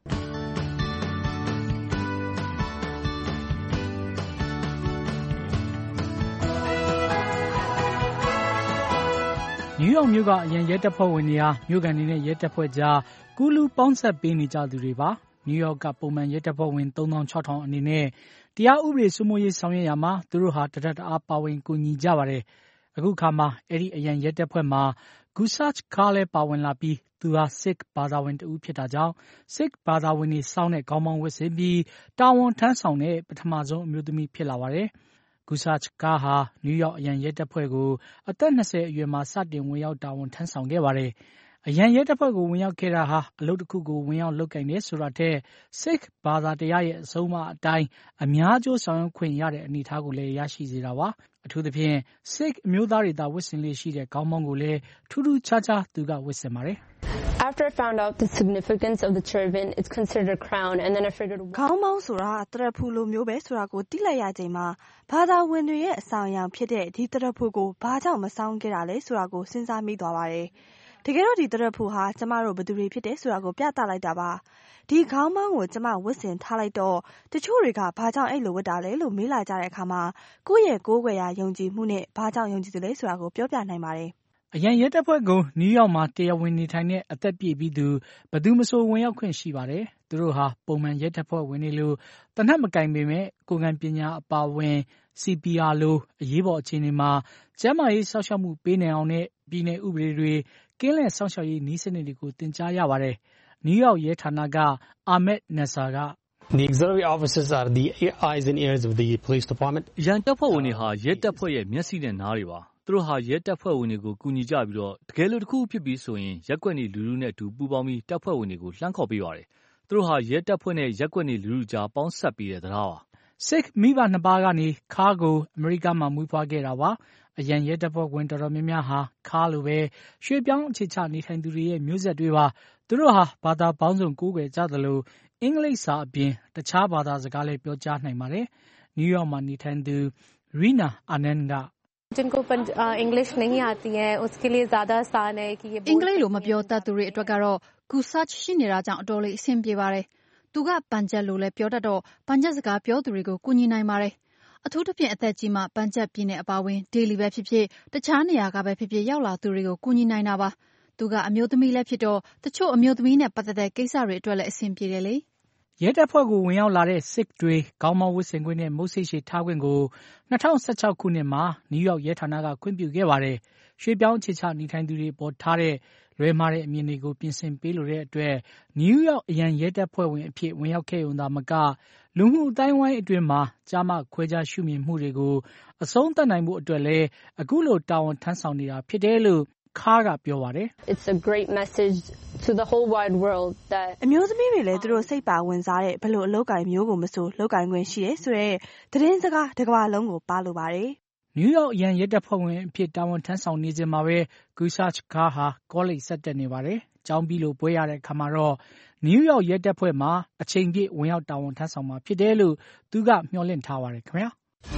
နယူးယောက်မြို့ကအရန်ရဲတပ်ဖွဲ့ဝင်တွေဟာမြို့ကန်တွေနဲ့ရဲတပ်ဖွဲ့ကြားကူးလူပေါင်းဆက်ပေးနေကြသူတွေပါနယူးယောက်ကပုံမှန်ရဲတပ်ဖွဲ့ဝင် 3600 အနေနဲ့တရားဥပဒေစိုးမိုးရေးဆောင်ရွက်ရမှာသူတို့ဟာတထက်တအားပါဝင်ကူညီကြပါတယ်အခုခါမှာအဲ့ဒီအရန်ရဲတပ်ဖွဲ့မှာ Gusach ကားလဲပါဝင်လာပြီးသူဟာ Sikh ဘာသာဝင်တဦးဖြစ်တာကြောင့် Sikh ဘာသာဝင်တွေစောင်းတဲ့ခေါင်းပေါင်းဝတ်ဆင်ပြီးတာဝန်ထမ်းဆောင်တဲ့ပထမဆုံးအမျိုးသမီးဖြစ်လာပါတယ်Gusach ကားဟာနယူးယောက်အရန်ရဲတပ်ဖွဲ့ကိုအသက်20အရွယ်မှာစတင်ဝင်ရောက်တာဝန်ထမ်းဆောင်ခဲ့ပါတယ်အရန်ရဲတပ်ဖွဲ့ကိုဝင်ရောက်ခဲ့တာဟာအလုပ်တစ်ခုကိုဝင်ရောက်လုပ်ကင်တယ်ဆိုတာထက် Sikh ဘာသာတရားရဲ့အဆုံးအမအတိုင်းအများကျိုးဆောင်ရွက်ခွင့်ရတဲ့အနေအထားကိုလည်းရရှိစေတာပါအထူးသဖြင့် Sikh အမျိုးသားတွေသာဝတ်ဆင်လေးရှိတဲ့ခေါင်းပေါင်းကိုလည်းထူးထူးခြားခြားသူကဝတ်ဆင်ပါတယ် After I found out the significance of the turban, it's considered a crown, and then I figured... ခေါင်းပေါင်းဆိုတာတရဖူလိုမျိုးပဲဆိုတာကိုသိလိုက်ရချိန်မှာဘာသာဝင်တွေရဲ့အဆောင်အယောင်ဖြစ်တဲ့ဒီတရဖူကိုဘာကြောင့်မဆောင်ခဲ့တာလဲဆိုတာကိုစဉ်းစားမိသွားပါတယ်။တကယ်တော့ဒီတရဖူဟာကျမတို့ဘယ်သူတွေဖြစ်တယ်ဆိုတာကိုပြသလိုက်တာပါ။ဒီခေါင်းပေါင်းကိုကျမဝတ်ဆင်ထားလိုက်တော့တချို့တွေကဘာကြောင့်အဲ့လိုဝတ်တာလဲလို့မေးလာကြတဲ့အခါမှာကိုယ့်ရဲ့ကိုယ်ွယ်ရာယုံကြည်မှုနဲ့ဘာကြောင့်ယုံကြည်တယ်လဲဆိုတာကိုပြောပြနိုင်ပါတယ်။အရန်ရဲတပ်ဖွဲ့ကိုနယူးယောက်မှာတရားဝင်နေထိုင်တဲ့အသက်ပြည့်ပြီးသူဘယ်သူမဆိုဝင်ရောက်ခွင့်ရှိပါတယ်။သူတို့ဟာပုံမှန်ရဲတပ်ဖွဲ့ဝင်တွေလိုတနက်မကင်ပေမဲ့ကိုယ်ခံပညာအပါအဝင် CPR လိုအရေးပေါ်အခြေအနေမှာကျန်းမာရေးစောင့်ရှောက်မှုပေးနိုင်အောင်နဲ့ပြည်내ဥပဒေတွေကင်းလည်စောင့်ရှောက်ရေးနည်းစနစ်တွေကိုသင်ကြားရပါတယ်။နယူးယောက်ရဲဌာနက Ahmed Nasser က The auxiliary officers are the eyes and ears of the police department. ရန်တပ်ဖွဲ့ဝင်တွေဟာရဲတပ်ဖွဲ့ရဲ့မျက်စိနဲ့နားတွေပါသူတို့ဟာရဲတပ်ဖွဲ့ဝင်တွေကိုကူညီကြပြီးတော့တကယ်လို့တစ်ခုဖြစ်ပြီးဆိုရင်ရက်ွက်နေလူလူနဲ့အတူပူးပေါင်းပြီးတပ်ဖွဲ့ဝင်တွေကိုလှမ်းခေါ်ပေးပါတယ်သူတို့ဟာရဲတပ်ဖွဲ့နဲ့ရက်ွက်နေလူလူကြားပေါင်းဆက်ပြီးတဲ့တရားပါ Sikh မိဘနှစ်ပါးကနေခါကိုအမေရိကန်မှာမွေးဖွားခဲ့တာပါအရန်ရဲတပ်ဖွဲ့ဝင်တော်တော်များများဟာခါလိုပဲရွှေပြောင်းအခြေချနေထိုင်သူတွေရဲ့မျိုးဆက်တွေပါသူတို့ဟာဘာသာပေါင်းစုံကိုးကွယ်ကြသလိုအင်္ဂလိပ်စာအပြင်တခြားဘာသာစကားလည်းပြောကြားနိုင်ပါတယ်နယူးယောက်မှာနေထိုင်သူ Rina Anand က जिनको इंग्लिश नहीं आती है उसके लिए ज्यादा आसान है कि ये အင်္ဂလိပ်လိုမပြောတတ်သူတွေအတွက်ကတော့ Gusach ရှိနေတာကြောင့်အတော်လေးအဆင်ပြေပါတယ်။သူကပန်ချက်လိုလည်းပြောတတ်တော့ပန်ချက်စကားပြောသူတွေကိုကူညီနိုင်ပါတယ်။အထူးသဖြင့်အသက်ကြီးမှပန်ချက်ပြည်နယ်အပါဝင်ဒေလီပဲဖြစ်ဖြစ်တခြားနေရာကပဲဖြစ်ဖြစ်ရောက်လာသူတွေကိုကူညီနိုင်တာပါ။သူကအမျိုးသမီးလည်းဖြစ်တော့တချို့အမျိုးသမီးနဲ့ပတ်သက်တဲ့ကိစ္စတွေအတွက်လည်းအဆင်ပြေတယ်လေ။ရဲတပ်ဖွဲ့ကိုဝင်ရောက်လာတဲ့ Sikh တွေခေါင်းပေါင်းဝတ်ဆင်ခွင့်နဲ့မုတ်ဆိတ်ရှည်ထားခွင့်ကို2016ခုနှစ်မှာနယူးယောက်ရဲဌာနကခွင့်ပြုခဲ့ပါတယ်။ရွှေပြောင်းအခြေချနေထိုင်သူတွေပေါ်ထားတဲ့လွဲမှားတဲ့အမြင်တွေကိုပြင်ဆင်ပေးလိုတဲ့အတွက်နယူးယောက်အရန်ရဲတပ်ဖွဲ့ဝင်အဖြစ်ဝင်ရောက်ခဲ့ုံသာမကလူမှုအတိုင်းဝိုင်းအတွင်းမှာကြားမခွဲခြားရှုမြင်မှုတွေကိုအဆုံးသတ်နိုင်ဖို့အတွက်လည်းအခုလိုတာဝန်ထမ်းဆောင်နေတာဖြစ်တယ်လို့ခါကပြောပါတယ် It's a great message to the whole wide world that အမျိုးသမီးတွေလည်းသူတို့စိတ်ပါဝင်စားတဲ့ဘလို့အလုပ်ကိုင်မျိုးကိုမဆိုလုပ်ကိုင်ခွင့်ရှိရဲဆိုတဲ့သတင်းစကားတစ်ကမ္ဘာလုံးကိုပါလိုပါတယ်နယူးယောက်အရန်ရဲတပ်ဖွဲ့ဝင်အဖြစ်တာဝန်ထမ်းဆောင်နေခြင်းမှာပဲ Gusach ကားဟာကောလိပ်ဆက်တက်နေပါတယ်။ကျောင်းပြီးလို့ပွဲရတဲ့အခါမှာတော့နယူးယောက်ရဲတပ်ဖွဲ့မှာအချိန်ပြည့်ဝင်ရောက်တာဝန်ထမ်းဆောင်မှာဖြစ်တယ်လို့သူကမျှော်လင့်ထားပါတယ်ခင်ဗျာ။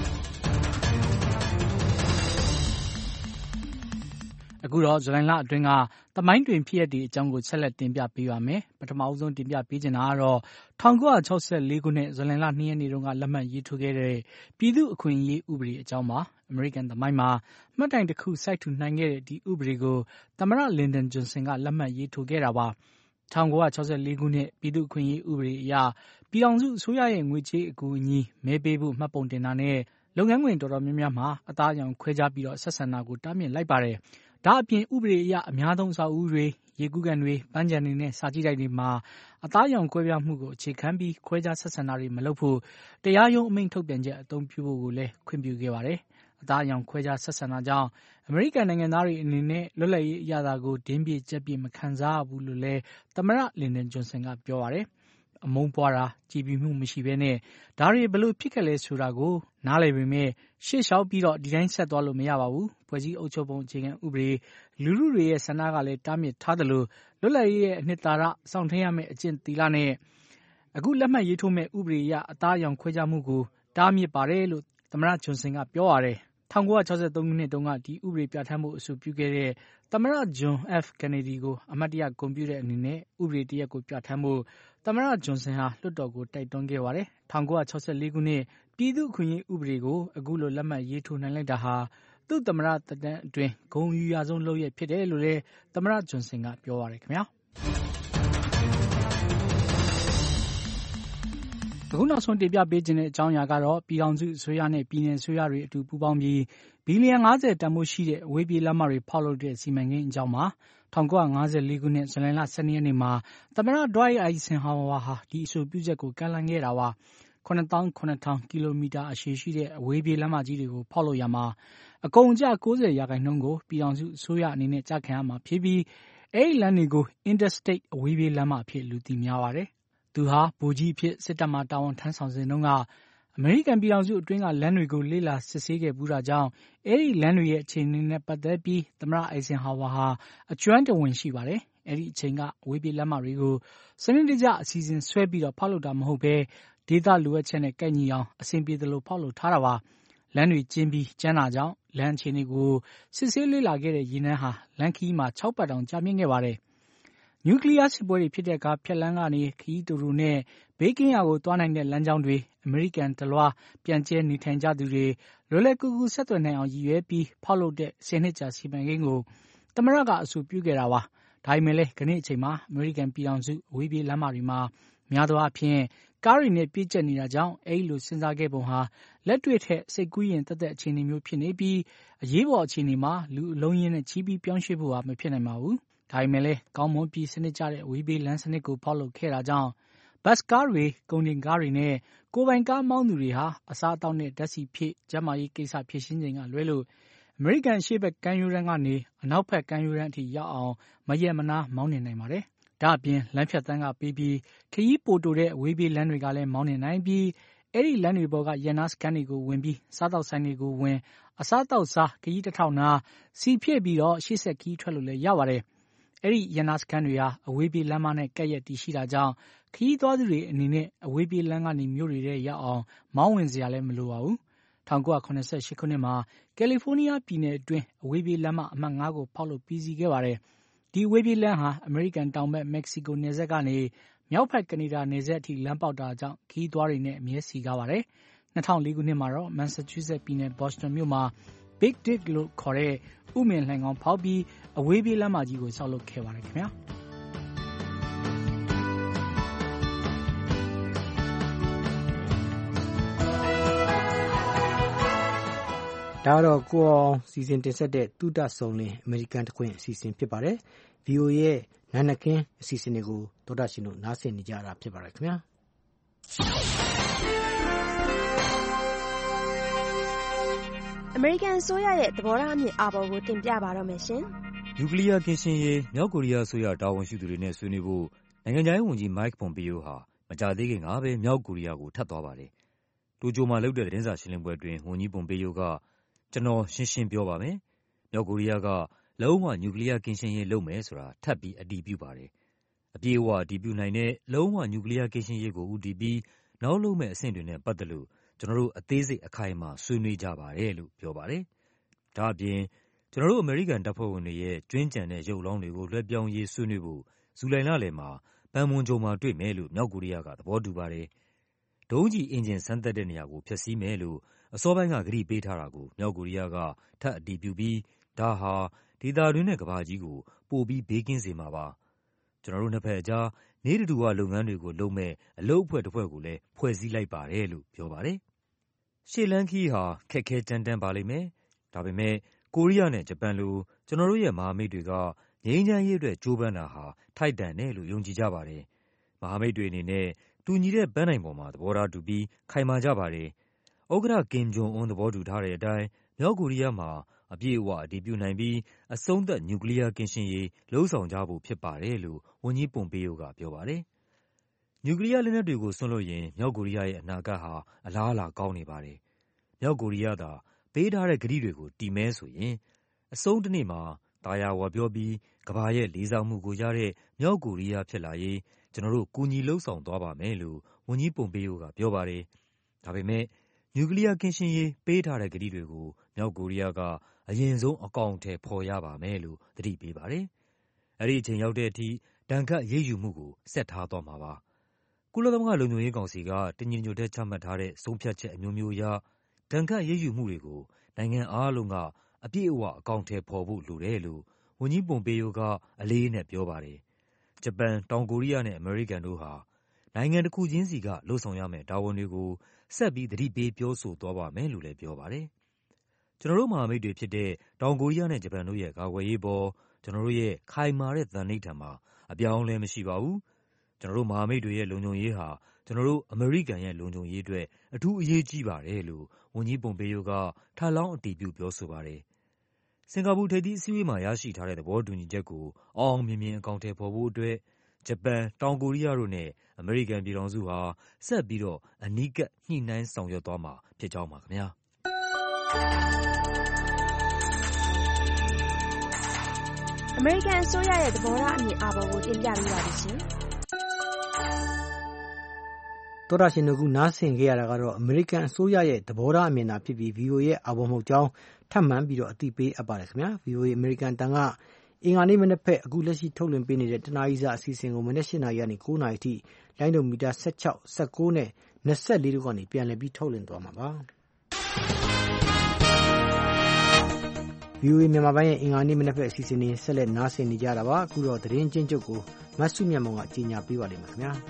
အခုတော့ဇူလိုင်လအတွင်းကသမိုင်းတွင်ဖြစ်ရတဲ့အကြောင်းကိုဆက်လက်တင်ပြပေးပါမယ်။ပထမအဆုံးတင်ပြပေးချင်တာကတော့1964ခုနှစ်ဇူလိုင်လ2ရက်နေ့တုန်းကလက်မှတ်ရေးထိုးခဲ့တဲ့ပြည်သူ့အခွင့်အရေးဥပဒေအကြောင်းပါ။အမေရိကန်သမိုင်းမှာမှတ်တိုင်တစ်ခုစိုက်ထူနိုင်ခဲ့တဲ့ဒီဥပဒေကိုသမ္မတလင်ဒန်ဂျွန်ဆင်ကလက်မှတ်ရေးထိုးခဲ့တာပါ။1964ခုနှစ်ပြည်သူ့အခွင့်အရေးဥပဒေအရပြည်ထောင်စုအစိုးရရဲ့ငွေကြေးအကူအညီမဲပေးဖို့မှတ်ပုံတင်တာနဲ့လုပ်ငန်းခွင်တော်တော်များများမှာအသားအရောင်ခွဲခြားပြီးဆက်ဆံတာကိုတားမြစ်လိုက်ပါတယ်။ဒါအပြင်ဥပဒေအရအများဆုံးအဆောက်အဦတွေ၊ရေကူးကန်တွေ၊ပန်းခြံတွေနဲ့စာကြည့်တိုက်တွေမှာအသားအရောင်ကွဲပြားမှုကိုအခြေခံပြီးခွဲခြားဆက်ဆံတာတွေမလုပ်ဖို့တရားရုံးအမိန့်ထုတ်ပြန်ချက်အသုံးပြုဖို့ကိုလည်းခွင့်ပြုခဲ့ပါတယ်။အသားအရောင်ခွဲခြားဆက်ဆံတာကြောင့်အမေရိကန်နိုင်ငံသားတွေအနေနဲ့လွတ်လပ်ရေးအရသာကိုဒင်းပြကြက်ပြမခံစားရဘူးလို့လည်းသမ္မတလင်ဒန်ဂျွန်ဆင်ကပြောပါတယ်။အမုန်းပွားတာကြည်ပြမှုမရှိဘဲနဲ့ဒါတွေဘလို့ဖြစ်ခဲ့လဲဆိုတာကိုနားလည်ပေမဲ့ရှေ့လျှောက်ပြီးဒီတိုင်းဆက်သွားလို့မရပါဘူး။ဖွဲ့စည်းအုပ်ချုပ်ပုံအခြေခံဥပဒေလူထုတွေရဲ့ဆန္ဒကလည်းတားမြစ်ထားသလိုလွတ်လပ်ရေးရဲ့အနှစ်သာရစောင့်ထိန်းရမယ့်အကျင့်သီလနဲ့အခုလက်မှတ်ရေးထိုးမဲ့ဥပဒေအရအသားအရောင်ခွဲခြားမှုကိုတားမြစ်ပါတယ်လို့သမ္မတဂျွန်ဆင်ကပြောပါတယ်။1963 ခုနှစ်တုန်းကဒီဥပဒေပြဋ္ဌာန်းဖို့အဆိုပြုခဲ့တဲ့သမ္မတဂျွန် F. Kennedy ကိုအမတ်တရဂုဏ်ပြုတဲ့အနေနဲ့ဥပဒေတရပ်ကိုပြဋ္ဌာန်းဖို့သမ္မတဂျွန်ဆင်ဟာလွှတ်တော်ကိုတိုက်တွန်းခဲ့ပါတယ်။1964 ခုနှစ်ပြည်သူ့အခွင့်အရေးဥပဒေကိုအခုလိုလက်မှတ်ရေးထိုးနိုင်လိုက်တာဟာသူ့သမ္မတသက်တမ်းအတွင်းဂုဏ်ယူရဆုံးလုပ်ရဖြစ်တယ်လို့လည်းသမ္မတဂျွန်ဆင်ကပြောပါတယ်ခင်ဗျာ။အခုနောက်ဆုံးတင်ပြပေးခြင်းတဲ့အကြောင်းအရာကတော့ပြည်ထောင်စုအစိုးရနဲ့ပြည်နယ်အစိုးရတွေအတူပူးပေါင်းပြီးဘီလီယံ50တန်ဖိုးရှိတဲ့အဝေးပြေးလမ်းမတွေဖောက်လုပ်တဲ့စီမံကိန်းအကြောင်းပါ1954ခုနှစ်ဇူလိုင်လ12ရက်နေ့မှာသမ္မတဒွိုက်အိုက်ဆင်ဟောဝါဟာဒီအဆိုပြုချက်ကိုကမ်းလှမ်းခဲ့တာပါ9,700 ကီလိုမီတာအရှည်ရှိတဲ့အဝေးပြေးလမ်းမကြီးတွေကိုဖောက်လုပ်ရမှာအကုန်အကျ90%ကိုပြည်ထောင်စုအစိုးရအနေနဲ့ကျခံရမှာဖြစ်ပြီးအဲဒီလမ်းတွေကို Interstate အဝေးပြေးလမ်းမအဖြစ်လူသိများပါတယ်သူဟာဗိုလ်ကြီးအဖြစ်စစ်တပ်မှတာဝန်ထမ်းဆောင်စဉ်တုန်းကအမေရိကန်ပြည်ထောင်စုအတွင်းကလမ်းတွေကိုလေ့လာစစ်ဆေးခဲ့ဘူးတာကြောင့်အဲဒီလမ်းတွေရဲ့အခြေအနေနဲ့ပတ်သက်ပြီးသမ္မတအိုက်ဆင်ဟောဝါဟာအကျွမ်းတဝင်ရှိပါတယ်။အဲဒီအချိန်ကအဝေးပြေးလမ်းမတွေကိုစနစ်တကျအစီအစဉ်ဆွဲပြီးဖောက်လုပ်တာမဟုတ်ဘဲဒေသလိုအပ်ချက်နဲ့ကိုက်ညီအောင်အဆင်ပြေသလိုဖောက်လုပ်ထားတာပါ။လမ်းတွေကျင်းပြီးကျန်းတာကြောင့်လမ်းအခြေအနေကိုစစ်ဆေးလေ့လာခဲ့တဲ့ယာဉ်တန်းဟာလမ်းခရီးမှာ6ပတ်တောင်ကြာမြင့်ခဲ့ပါတယ်။နျူကလ িয়ার စစ်ပွဲတွေဖြစ်တဲ့အခါဖြတ်လန်းကနေခရီးတူတူနဲ့ဘေးကင်းရာကိုသွားနိုင်တဲ့လမ်းကြောင်းတွေအမေရိကန်တလွှားပြန်ကျဲနေထိုင်ကြသူတွေလွယ်လွယ်ကူကူဆက်သွယ်နိုင်အောင်ရည်ရွယ်ပြီးဖောက်လုပ်တဲ့10နှစ်ကြာစီမံကိန်းကိုသမ္မတကအဆိုပြုခဲ့တာပါ။ဒါပေမဲ့လည်းခဏအချိန်မှာအမေရိကန်ပြည်ထောင်စုအဝေးပြေးလမ်းမတွေမှာများသောအားဖြင့်ကားတွေနဲ့ပြည့်ကျက်နေတာကြောင့်အဲဒီလိုစဉ်းစားခဲ့ပုံဟာလက်တွေ့ထက်စိတ်ကူးရင်သက်အခြေအနေမျိုးဖြစ်နေပြီးအရေးပေါ်အခြေအနေမှာလူအလုံးရင်းနဲ့ချီးပြီးပြောင်းရွှေ့ဖို့ဟာမဖြစ်နိုင်ပါဘူး။ဒါပေမဲ့လည်းကောင်းမွန်ပြီးစနစ်ကျတဲ့အဝေးပြေးလမ်းစနစ်ကိုဖောက်လုပ်ခဲ့တာကြောင့်ဘတ်စ်ကားတွေကုန်တင်ကားတွေနဲ့ကိုယ်ပိုင်ကားမောင်းသူတွေဟာအစားအသောက်နဲ့ဓာတ်ဆီဖြည့်ကျန်းမာရေးကိစ္စဖြည့်ရှင်းချိန်ကလွဲလို့အမေရိကန်အရှေ့ဘက်ကမ်းရိုးတန်းကနေအနောက်ဘက်ကမ်းရိုးတန်းအထိရောက်အောင်မရက်မနားမောင်းနှင်နိုင်ပါတယ်။ဒါ့အပြင်လမ်းဖြတ်သန်းကပေးပြီးခရီးပိုတိုတဲ့အဝေးပြေးလမ်းတွေကလည်းမောင်းနှင်နိုင်ပြီးအဲဒီလမ်းတွေပေါ်ကရန်နာစကန်တွေကိုဝင်ပြီးစားတောက်ဆိုင်တွေကိုဝင်အစားတောက်စားခရီးတစ်ထောင်နာစီဖြည့်ပြီးရှေ့ဆက်ခရီးထွက်လို့လည်းရပါတယ်။အဲဒီရန်နာစကန်တွေဟာအဝေးပြေးလမ်းမနဲ့ကပ်ရက်တည်ရှိတာကြောင့်ခရီးသွားသူတွေအနေနဲ့အဝေးပြေးလမ်းကနေမြို့တွေထဲရောက်အောင်မောင်းဝင်စရာလည်းမလိုပါဘူး။1988ခုနှစ်မှာကယ်လီဖိုးနီးယားပြည်နယ်အတွင်းအဝေးပြေးလမ်းမအမှတ်5ကိုဖောက်လုပ်ပြီးစီးခဲ့ပါတယ်။ဒီအဝေးပြေးလမ်းဟာအမေရိကန်တောင်ဘက်မက္ကဆီကိုနယ်စပ်ကနေမြောက်ဘက်ကနေဒါနယ်စပ်အထိလမ်းပေါက်တာကြောင့်ခရီးသွားတွေနဲ့အမြဲစီကားပါတယ်။2004ခုနှစ်မှာတော့မန်ဆာချူးဆက်ပြည်နယ်ဘော့စတွန်မြို့မှာ Big Dig လို့ခေါ်တဲ့ဥမင်လှိုဏ်ခေါင်းဖောက်ပြီးအဝေးပြေးလမ်းမကြီးကိုဆောက်လုပ်ခဲ့ပါတယ်ခင်ဗျာ။ဒါကတော့ကိုအောင်စီစဉ်တင်ဆက်တဲ့တုဒ္ဒဆုံလင်အမေရိကန်တခွင်အစီအစဉ်ဖြစ်ပါတယ်။ VOA ရဲ့နာနကင်းအစီအစဉ်တွေကိုသောတာရှင်တို့နားဆင်နေကြတာဖြစ်ပါတယ်ခင်ဗျာ။အမေရိကန်အစိုးရရဲ့သဘောထားအမြင်အာဘော်ကိုတင်ပြပါတော့မယ်ရှင်။နျူကလ িয়ার ကင်းရှင်းရေးမြောက်ကိုရီးယားအစိုးရတာဝန်ရှိသူတွေနဲ့ဆွေးနွေးဖို့နိုင်ငံခြားရေးဝန်ကြီး Mike Pompeo ဟာမကြာသေးခင်ကပဲမြောက်ကိုရီးယားကိုထပ်သွားပါတယ်။တိုကျိုမှာလုပ်တဲ့သတင်းစာရှင်းလင်းပွဲအတွင်းဝန်ကြီး Pompeo ကကျွန်တော်ရှင်းရှင်းပြောပါမယ်။မြောက်ကိုရီးယားကလုံးဝနျူကလ িয়ার ကင်းရှင်းရေးလုပ်မယ်ဆိုတာထပ်ပြီးအတည်ပြုပါတယ်။အပြည့်အဝအတည်ပြုနိုင်တဲ့လုံးဝနျူကလ িয়ার ကင်းရှင်းရေးကိုဦးတည်ပြီးနောက်လုပ်မယ့်အဆင့်တွေနဲ့ပတ်သက်လို့ကျွန်တော်တို့အသေးစိတ်အခိုင်အမာဆွေးနွေးကြပါတယ်လို့ပြောပါတယ်။ဒါ့အပြင်ကျွန်တော်တို့အမေရိကန်တပ်ဖွဲ့ဝင်တွေရဲ့ကျွင်းကျန်တဲ့ရုပ်အလောင်းတွေကိုလွှဲပြောင်းရေးဆွေးနွေးဖို့ဇူလိုင်လလယ်မှာပန်မွန်ဂျုံမှာတွေ့မယ်လို့မြောက်ကိုရီးယားကသဘောတူပါတယ်။ဒုံးကျည်အင်ဂျင်စမ်းသပ်တဲ့နေရာကိုဖျက်ဆီးမယ်လို့အစောပိုင်းကကတိပေးထားတာကိုမြောက်ကိုရီးယားကထပ်အတည်ပြုပြီးဒါဟာဒေသတွင်းနဲ့ကမ္ဘာကြီးကိုပိုပြီးဘေးကင်းစေမှာပါ။ကျွန်တော်တို့နှစ်ဖက်အကြားနေ့တဓူဝလုပ်ငန်းတွေကိုလုပ်မဲ့အလုပ်အဖွဲ့တစ်ဖွဲ့ကိုလည်းဖွဲ့စည်းလိုက်ပါတယ်လို့ပြောပါတယ်။ရှေ့လန်းခီးဟာခက်ခဲကြမ်းတမ်းပါလိမ့်မယ်။ဒါပေမဲ့ကိုရီးယားနဲ့ဂျပန်လိုကျွန်တော်တို့ရဲ့မဟာမိတ်တွေကငြိမ်းချမ်းရေးအတွက်ကြိုးပမ်းတာဟာထိုက်တန်တယ်လို့ယုံကြည်ကြပါတယ်။မဟာမိတ်တွေအနေနဲ့တူညီတဲ့ပန်းတိုင်ပေါ်မှာသဘောထားတူပြီးခိုင်မာကြပါတယ်။ဥက္ကဋ္ဌကင်ဂျုံအွန်းသဘောတူထားတဲ့အတိုင်းမြောက်ကိုရီးယားမှာအပြည့်အဝအတည်ပြုနိုင်ပြီးအဆုံးသတ်နျူကလ িয়ার ကင်းရှင်းရေးလုပ်ဆောင်ကြဖို့ဖြစ်ပါတယ်လို့ဝန်ကြီးပွန်ပေယိုကပြောပါတယ်။နျူကလ িয়ার လက်နက်တွေကိုစွန့်လွှတ်ရင်မြောက်ကိုရီးယားရဲ့အနာဂတ်ဟာအလားအလာကောင်းနေပါတယ်။မြောက်ကိုရီးယားသာပေးထားတဲ့ကတိတွေကိုတည်မဲဆိုရင်အဆုံးတနေ့မှာတာယာဝပြောပြီးကမ္ဘာရဲ့လေးစားမှုကိုရတဲ့မြောက်ကိုရီးယားဖြစ်လာရေးကျွန်တော်တို့ကူညီလှုံ့ဆော်သွားပါမယ်လို့ဝန်ကြီးပွန်ပေယိုကပြောပါတယ်။ဒါပေမဲ့နျူကလ িয়ার ကင်းရှင်းရေးပေးထားတဲ့ကတိတွေကိုမြောက်ကိုရီးယားကအရင်ဆုံးအကောင်အထည်ဖော်ရပါမယ်လို့သတိပေးပါတယ်။အဲဒီအချိန်ရောက်တဲ့အထိဒဏ်ခတ်အရေးယူမှုကိုဆက်ထားသွားမှာပါ။ကုလသမဂ္ဂလုံခြုံရေးကောင်စီကတညီညွတ်တဲ့ချမှတ်ထားတဲ့ဆုံးဖြတ်ချက်အမျိုးမျိုးအရဒဏ်ခတ်အရေးယူမှုတွေကိုနိုင်ငံအားလုံးကအပြည့်အဝအကောင်အထည်ဖော်ဖို့လိုတယ်လို့ဝန်ကြီးပွန်ပေယိုကအလေးနဲ့ပြောပါတယ်။ဂျပန်၊တောင်ကိုရီးယားနဲ့အမေရိကန်တို့ဟာနိုင်ငံတစ်ခုချင်းစီကလုပ်ဆောင်ရမယ့်တာဝန်တွေကိုဆက်ပြီးသတိပေးပြောဆိုသွားပါမယ်လို့လည်းပြောပါတယ်။ကျွန်တော်တို့မဟာမိတ်တွေဖြစ်တဲ့တောင်ကိုရီးယားနဲ့ဂျပန်တို့ရဲ့ကာကွယ်ရေးပေါ်ကျွန်တော်တို့ရဲ့ခိုင်မာတဲ့သန္နိဋ္ဌာန်မှာအပြောင်းအလဲမရှိပါဘူး။ကျွန်တော်တို့မဟာမိတ်တွေရဲ့လုံခြုံရေးဟာကျွန်တော်တို့အမေရိကန်ရဲ့လုံခြုံရေးအတွက်အထူးအရေးကြီးပါတယ်လို့ဝန်ကြီးပွန်ပေယိုကထပ်လောင်းအတည်ပြုပြောဆိုပါတယ်။စင်ကာပူထိပ်သီးအစည်းအဝေးမှာရရှိထားတဲ့သဘောတူညီချက်ကိုအောင်အောင်မြင်မြင်အကောင်အထည်ဖော်ဖို့အတွက်ဂျပန်၊တောင်ကိုရီးယားတို့နဲ့အမေရိကန်ပြည်ထောင်စုဟာဆက်ပြီးတော့အနီးကပ်ညှိနှိုင်းဆောင်ရွက်သွားမှာဖြစ်ကြောင်းပါခင်ဗျာ။အမေရိကန်အစိုးရရဲ့သဘောထားအမြင်အာဘော်ကိုတင်ပြပေးပါမယ်ရှင်။သောတာရှင်တို့ကနားဆင်ခဲ့ရတာကတော့အမေရိကန်အစိုးရရဲ့သဘောထားအမြင်သာဖြစ်ပြီး VOA ရဲ့အာဘော်မဟုတ်ကြောင်းထပ်မံပြီးတော့အသိပေးအပ်ပါတယ်ခင်ဗျာ။ VOA အမေရိကန်တန်ကအင်္ဂါနေ့မနက်ဖက်အခုလက်ရှိထုတ်လွှင့်ပေးနေတဲ့တနားရီစာအစီအစဉ်ကိုမနက်၈ နာရီကနေ9 နာရီထိလိုင်းဒုံမီတာ16 19နဲ့24တို့ကနေပြန်လည်ပြီးထုတ်လွှင့်သွားမှာပါ။ VOA မြန်မာပိုင်းရဲ့အင်္ဂါနေ့မနက်ဖက်အစီအစဉ်တွေဆက်လက်နားဆင်နေကြတာပါ။အခုတော့သတင်းချင်းချုပ်ကိုမဆုမြတ်မောင်ကကြီးညာပေးပါလိမ့်မယ်ခင်ဗျာ။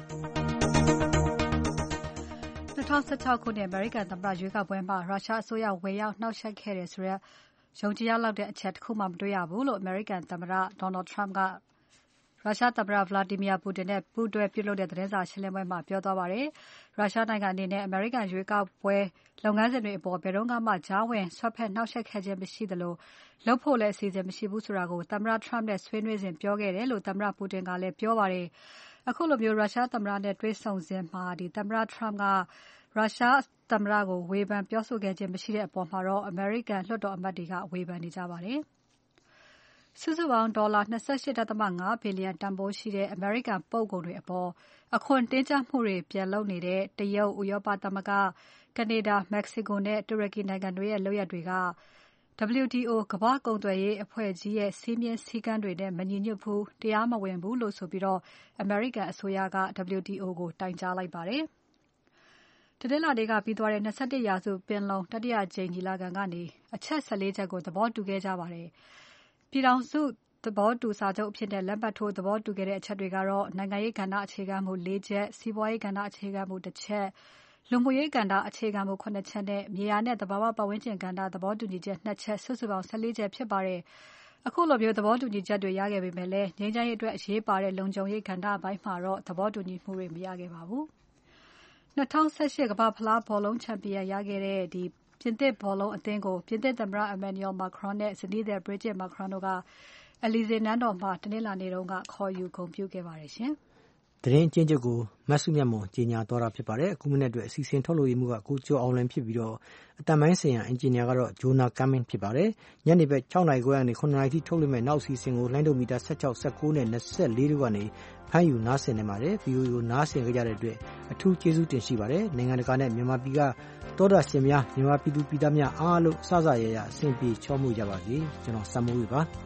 2016ခုနှစ်အမေရိကန်သမ္မတရွေးကောက်ပွဲမှာရုရှားအစိုးရဝင်ရောက်နှောက်ယှက်ခဲ့တယ်ဆိုတဲ့ယုံကြည်ရလောက်တဲ့အချက်တစ်ခုမှမတွေ့ရဘူးလို့အမေရိကန်သမ္မတ Donald Trump ကရုရှားသမ္မတ Vladimir Putin နဲ့ပူးတွဲပြုလုပ်တဲ့သတင်းစာရှင်းလင်းပွဲမှာပြောသွားပါတယ်။ရုရှားနိုင်ငံအနေနဲ့အမေရိကန်ရွေးကောက်ပွဲလုပ်ငန်းစဉ်တွေအပေါ်ဘယ်တော့မှကြားဝင်ဆွတ်ဖက်နှောက်ယှက်ခဲ့ခြင်းမရှိသလိုလုပ်ဖို့လည်းအစီအစဉ်မရှိဘူးဆိုတာကိုသမ္မတ Trump နဲ့ဆွေးနွေးစဉ်ပြောခဲ့တယ်လို့သမ္မတ Putin ကလည်းပြောပါတယ်။အခုလိုမျိုးရုရှားသမ္မတနဲ့တွေ့ဆုံစဉ်မှာသမ္မတ Trump ကရုရှားသမ္မတကိုဝေဖန်ပြောဆိုခဲ့ခြင်းမရှိတဲ့အပေါ်မှာတော့အမေရိကန်လွှတ်တော်အမတ်တွေကဝေဖန်နေကြပါတယ်။စုစုပေါင်းဒေါ်လာ 28.5 ဘီလီယံတန်ဖိုးရှိတဲ့အမေရိကန်ပို့ကုန်တွေအပေါ်အခွန်တင်းကျပ်မှုတွေပြန်လုပ်နေတဲ့တရုတ်၊ဥရောပသမဂ္ဂ၊ကနေဒါ၊မက္ကဆီကိုနဲ့တူရကီနိုင်ငံတွေရဲ့လုပ်ရပ်တွေက WTO ကမ္ဘာ့ကုန်သွယ်ရေးအဖွဲ့ကြီးရဲ့စည်းမျဉ်းစည်းကမ်းတွေနဲ့မညီညွတ်ဘူး၊တရားမဝင်ဘူးလို့ဆိုပြီးအမေရိကန်အစိုးရက WTO ကိုတိုင်ကြားလိုက်ပါတယ်။တနင်္လာနေ့ကပြီးသွားတဲ့21ရာစုပင်လုံတတိယအကြိမ်ညီလာခံကနေအချက်14ချက်ကိုသဘောတူခဲ့ကြပါတယ်။ပြည်ထောင်စုသဘောတူစာချုပ်အဖြစ်နဲ့လက်မှတ်ထိုးသဘောတူခဲ့တဲ့အချက်တွေကတော့နိုင်ငံရေးကဏ္ဍအခြေခံမှု4ချက်၊စီးပွားရေးကဏ္ဍအခြေခံမှု1ချက်၊လူမှုရေးကဏ္ဍအခြေခံမှု9ချက်နဲ့မြေယာနဲ့သဘာဝပတ်ဝန်းကျင်ကဏ္ဍသဘောတူညီချက်2ချက်စုစုပေါင်း14ချက်ဖြစ်ပါတယ်။အခုလိုမျိုးသဘောတူညီချက်တွေရခဲ့ပေမဲ့လည်းငြိမ်းချမ်းရေးအတွက်အရေးပါတဲ့လုံခြုံရေးကဏ္ဍပိုင်းမှာတော့သဘောတူညီမှုတွေမရခဲ့ပါဘူး။2018ကမ္ဘာ့ဖလားဘောလုံးချန်ပီယံရခဲ့တဲ့ပြင်သစ်ဘောလုံးအသင်းကိုပြင်သစ်သမ္မတ Emmanuel Macron နဲ့ဇနီးသည် Brigitte Macron တို့က Elysee နန်းတော်မှာတနင်္လာနေ့ကခေါ်ယူဂုဏ်ပြုခဲ့ပါတယ်ရှင်။သတင်းချင်းချုပ်ကိုမဆုမြတ်မွန်ကြီးညာသွားတာဖြစ်ပါတယ်။အခုမနေ့အတွက်အစီအစဉ်ထုတ်လို့ရမှုကကိုကျော်အောင်လင်းဖြစ်ပြီးတော့အတန်ပိုင်းဆိုင်ရာအင်ဂျင်နီယာကတော့ဂျိုနာကမ်မင်းဖြစ်ပါတယ်။ညနေဘက်6နာရီခွဲကနေ9နာရီထိထုတ်လွှင့်မဲ့နောက်အစီအစဉ်ကိုလိုင်းဒုံမီတာ16 19နဲ့24တို့ကနေဖမ်းယူနားဆင်နေပါတယ်။ VOA ကိုနားဆင်ကြတဲ့အတွက်အထူးကျေးဇူးတင်ရှိပါတယ်။နိုင်ငံတကာနဲ့မြန်မာပြည်ကတောတာရှင်များမြန်မာပြည်သူပြည်သားများအားလုံးစစရရအဆင်ပြေချောမွေ့ကြပါစေ။ကျွန်တော်စံမိုးဝေပါ။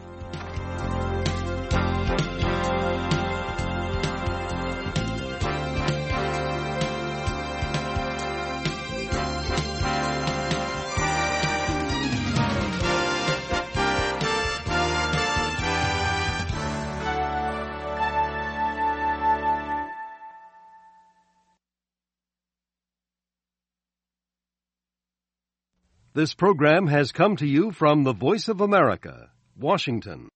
This program has come to you from the Voice of America, Washington.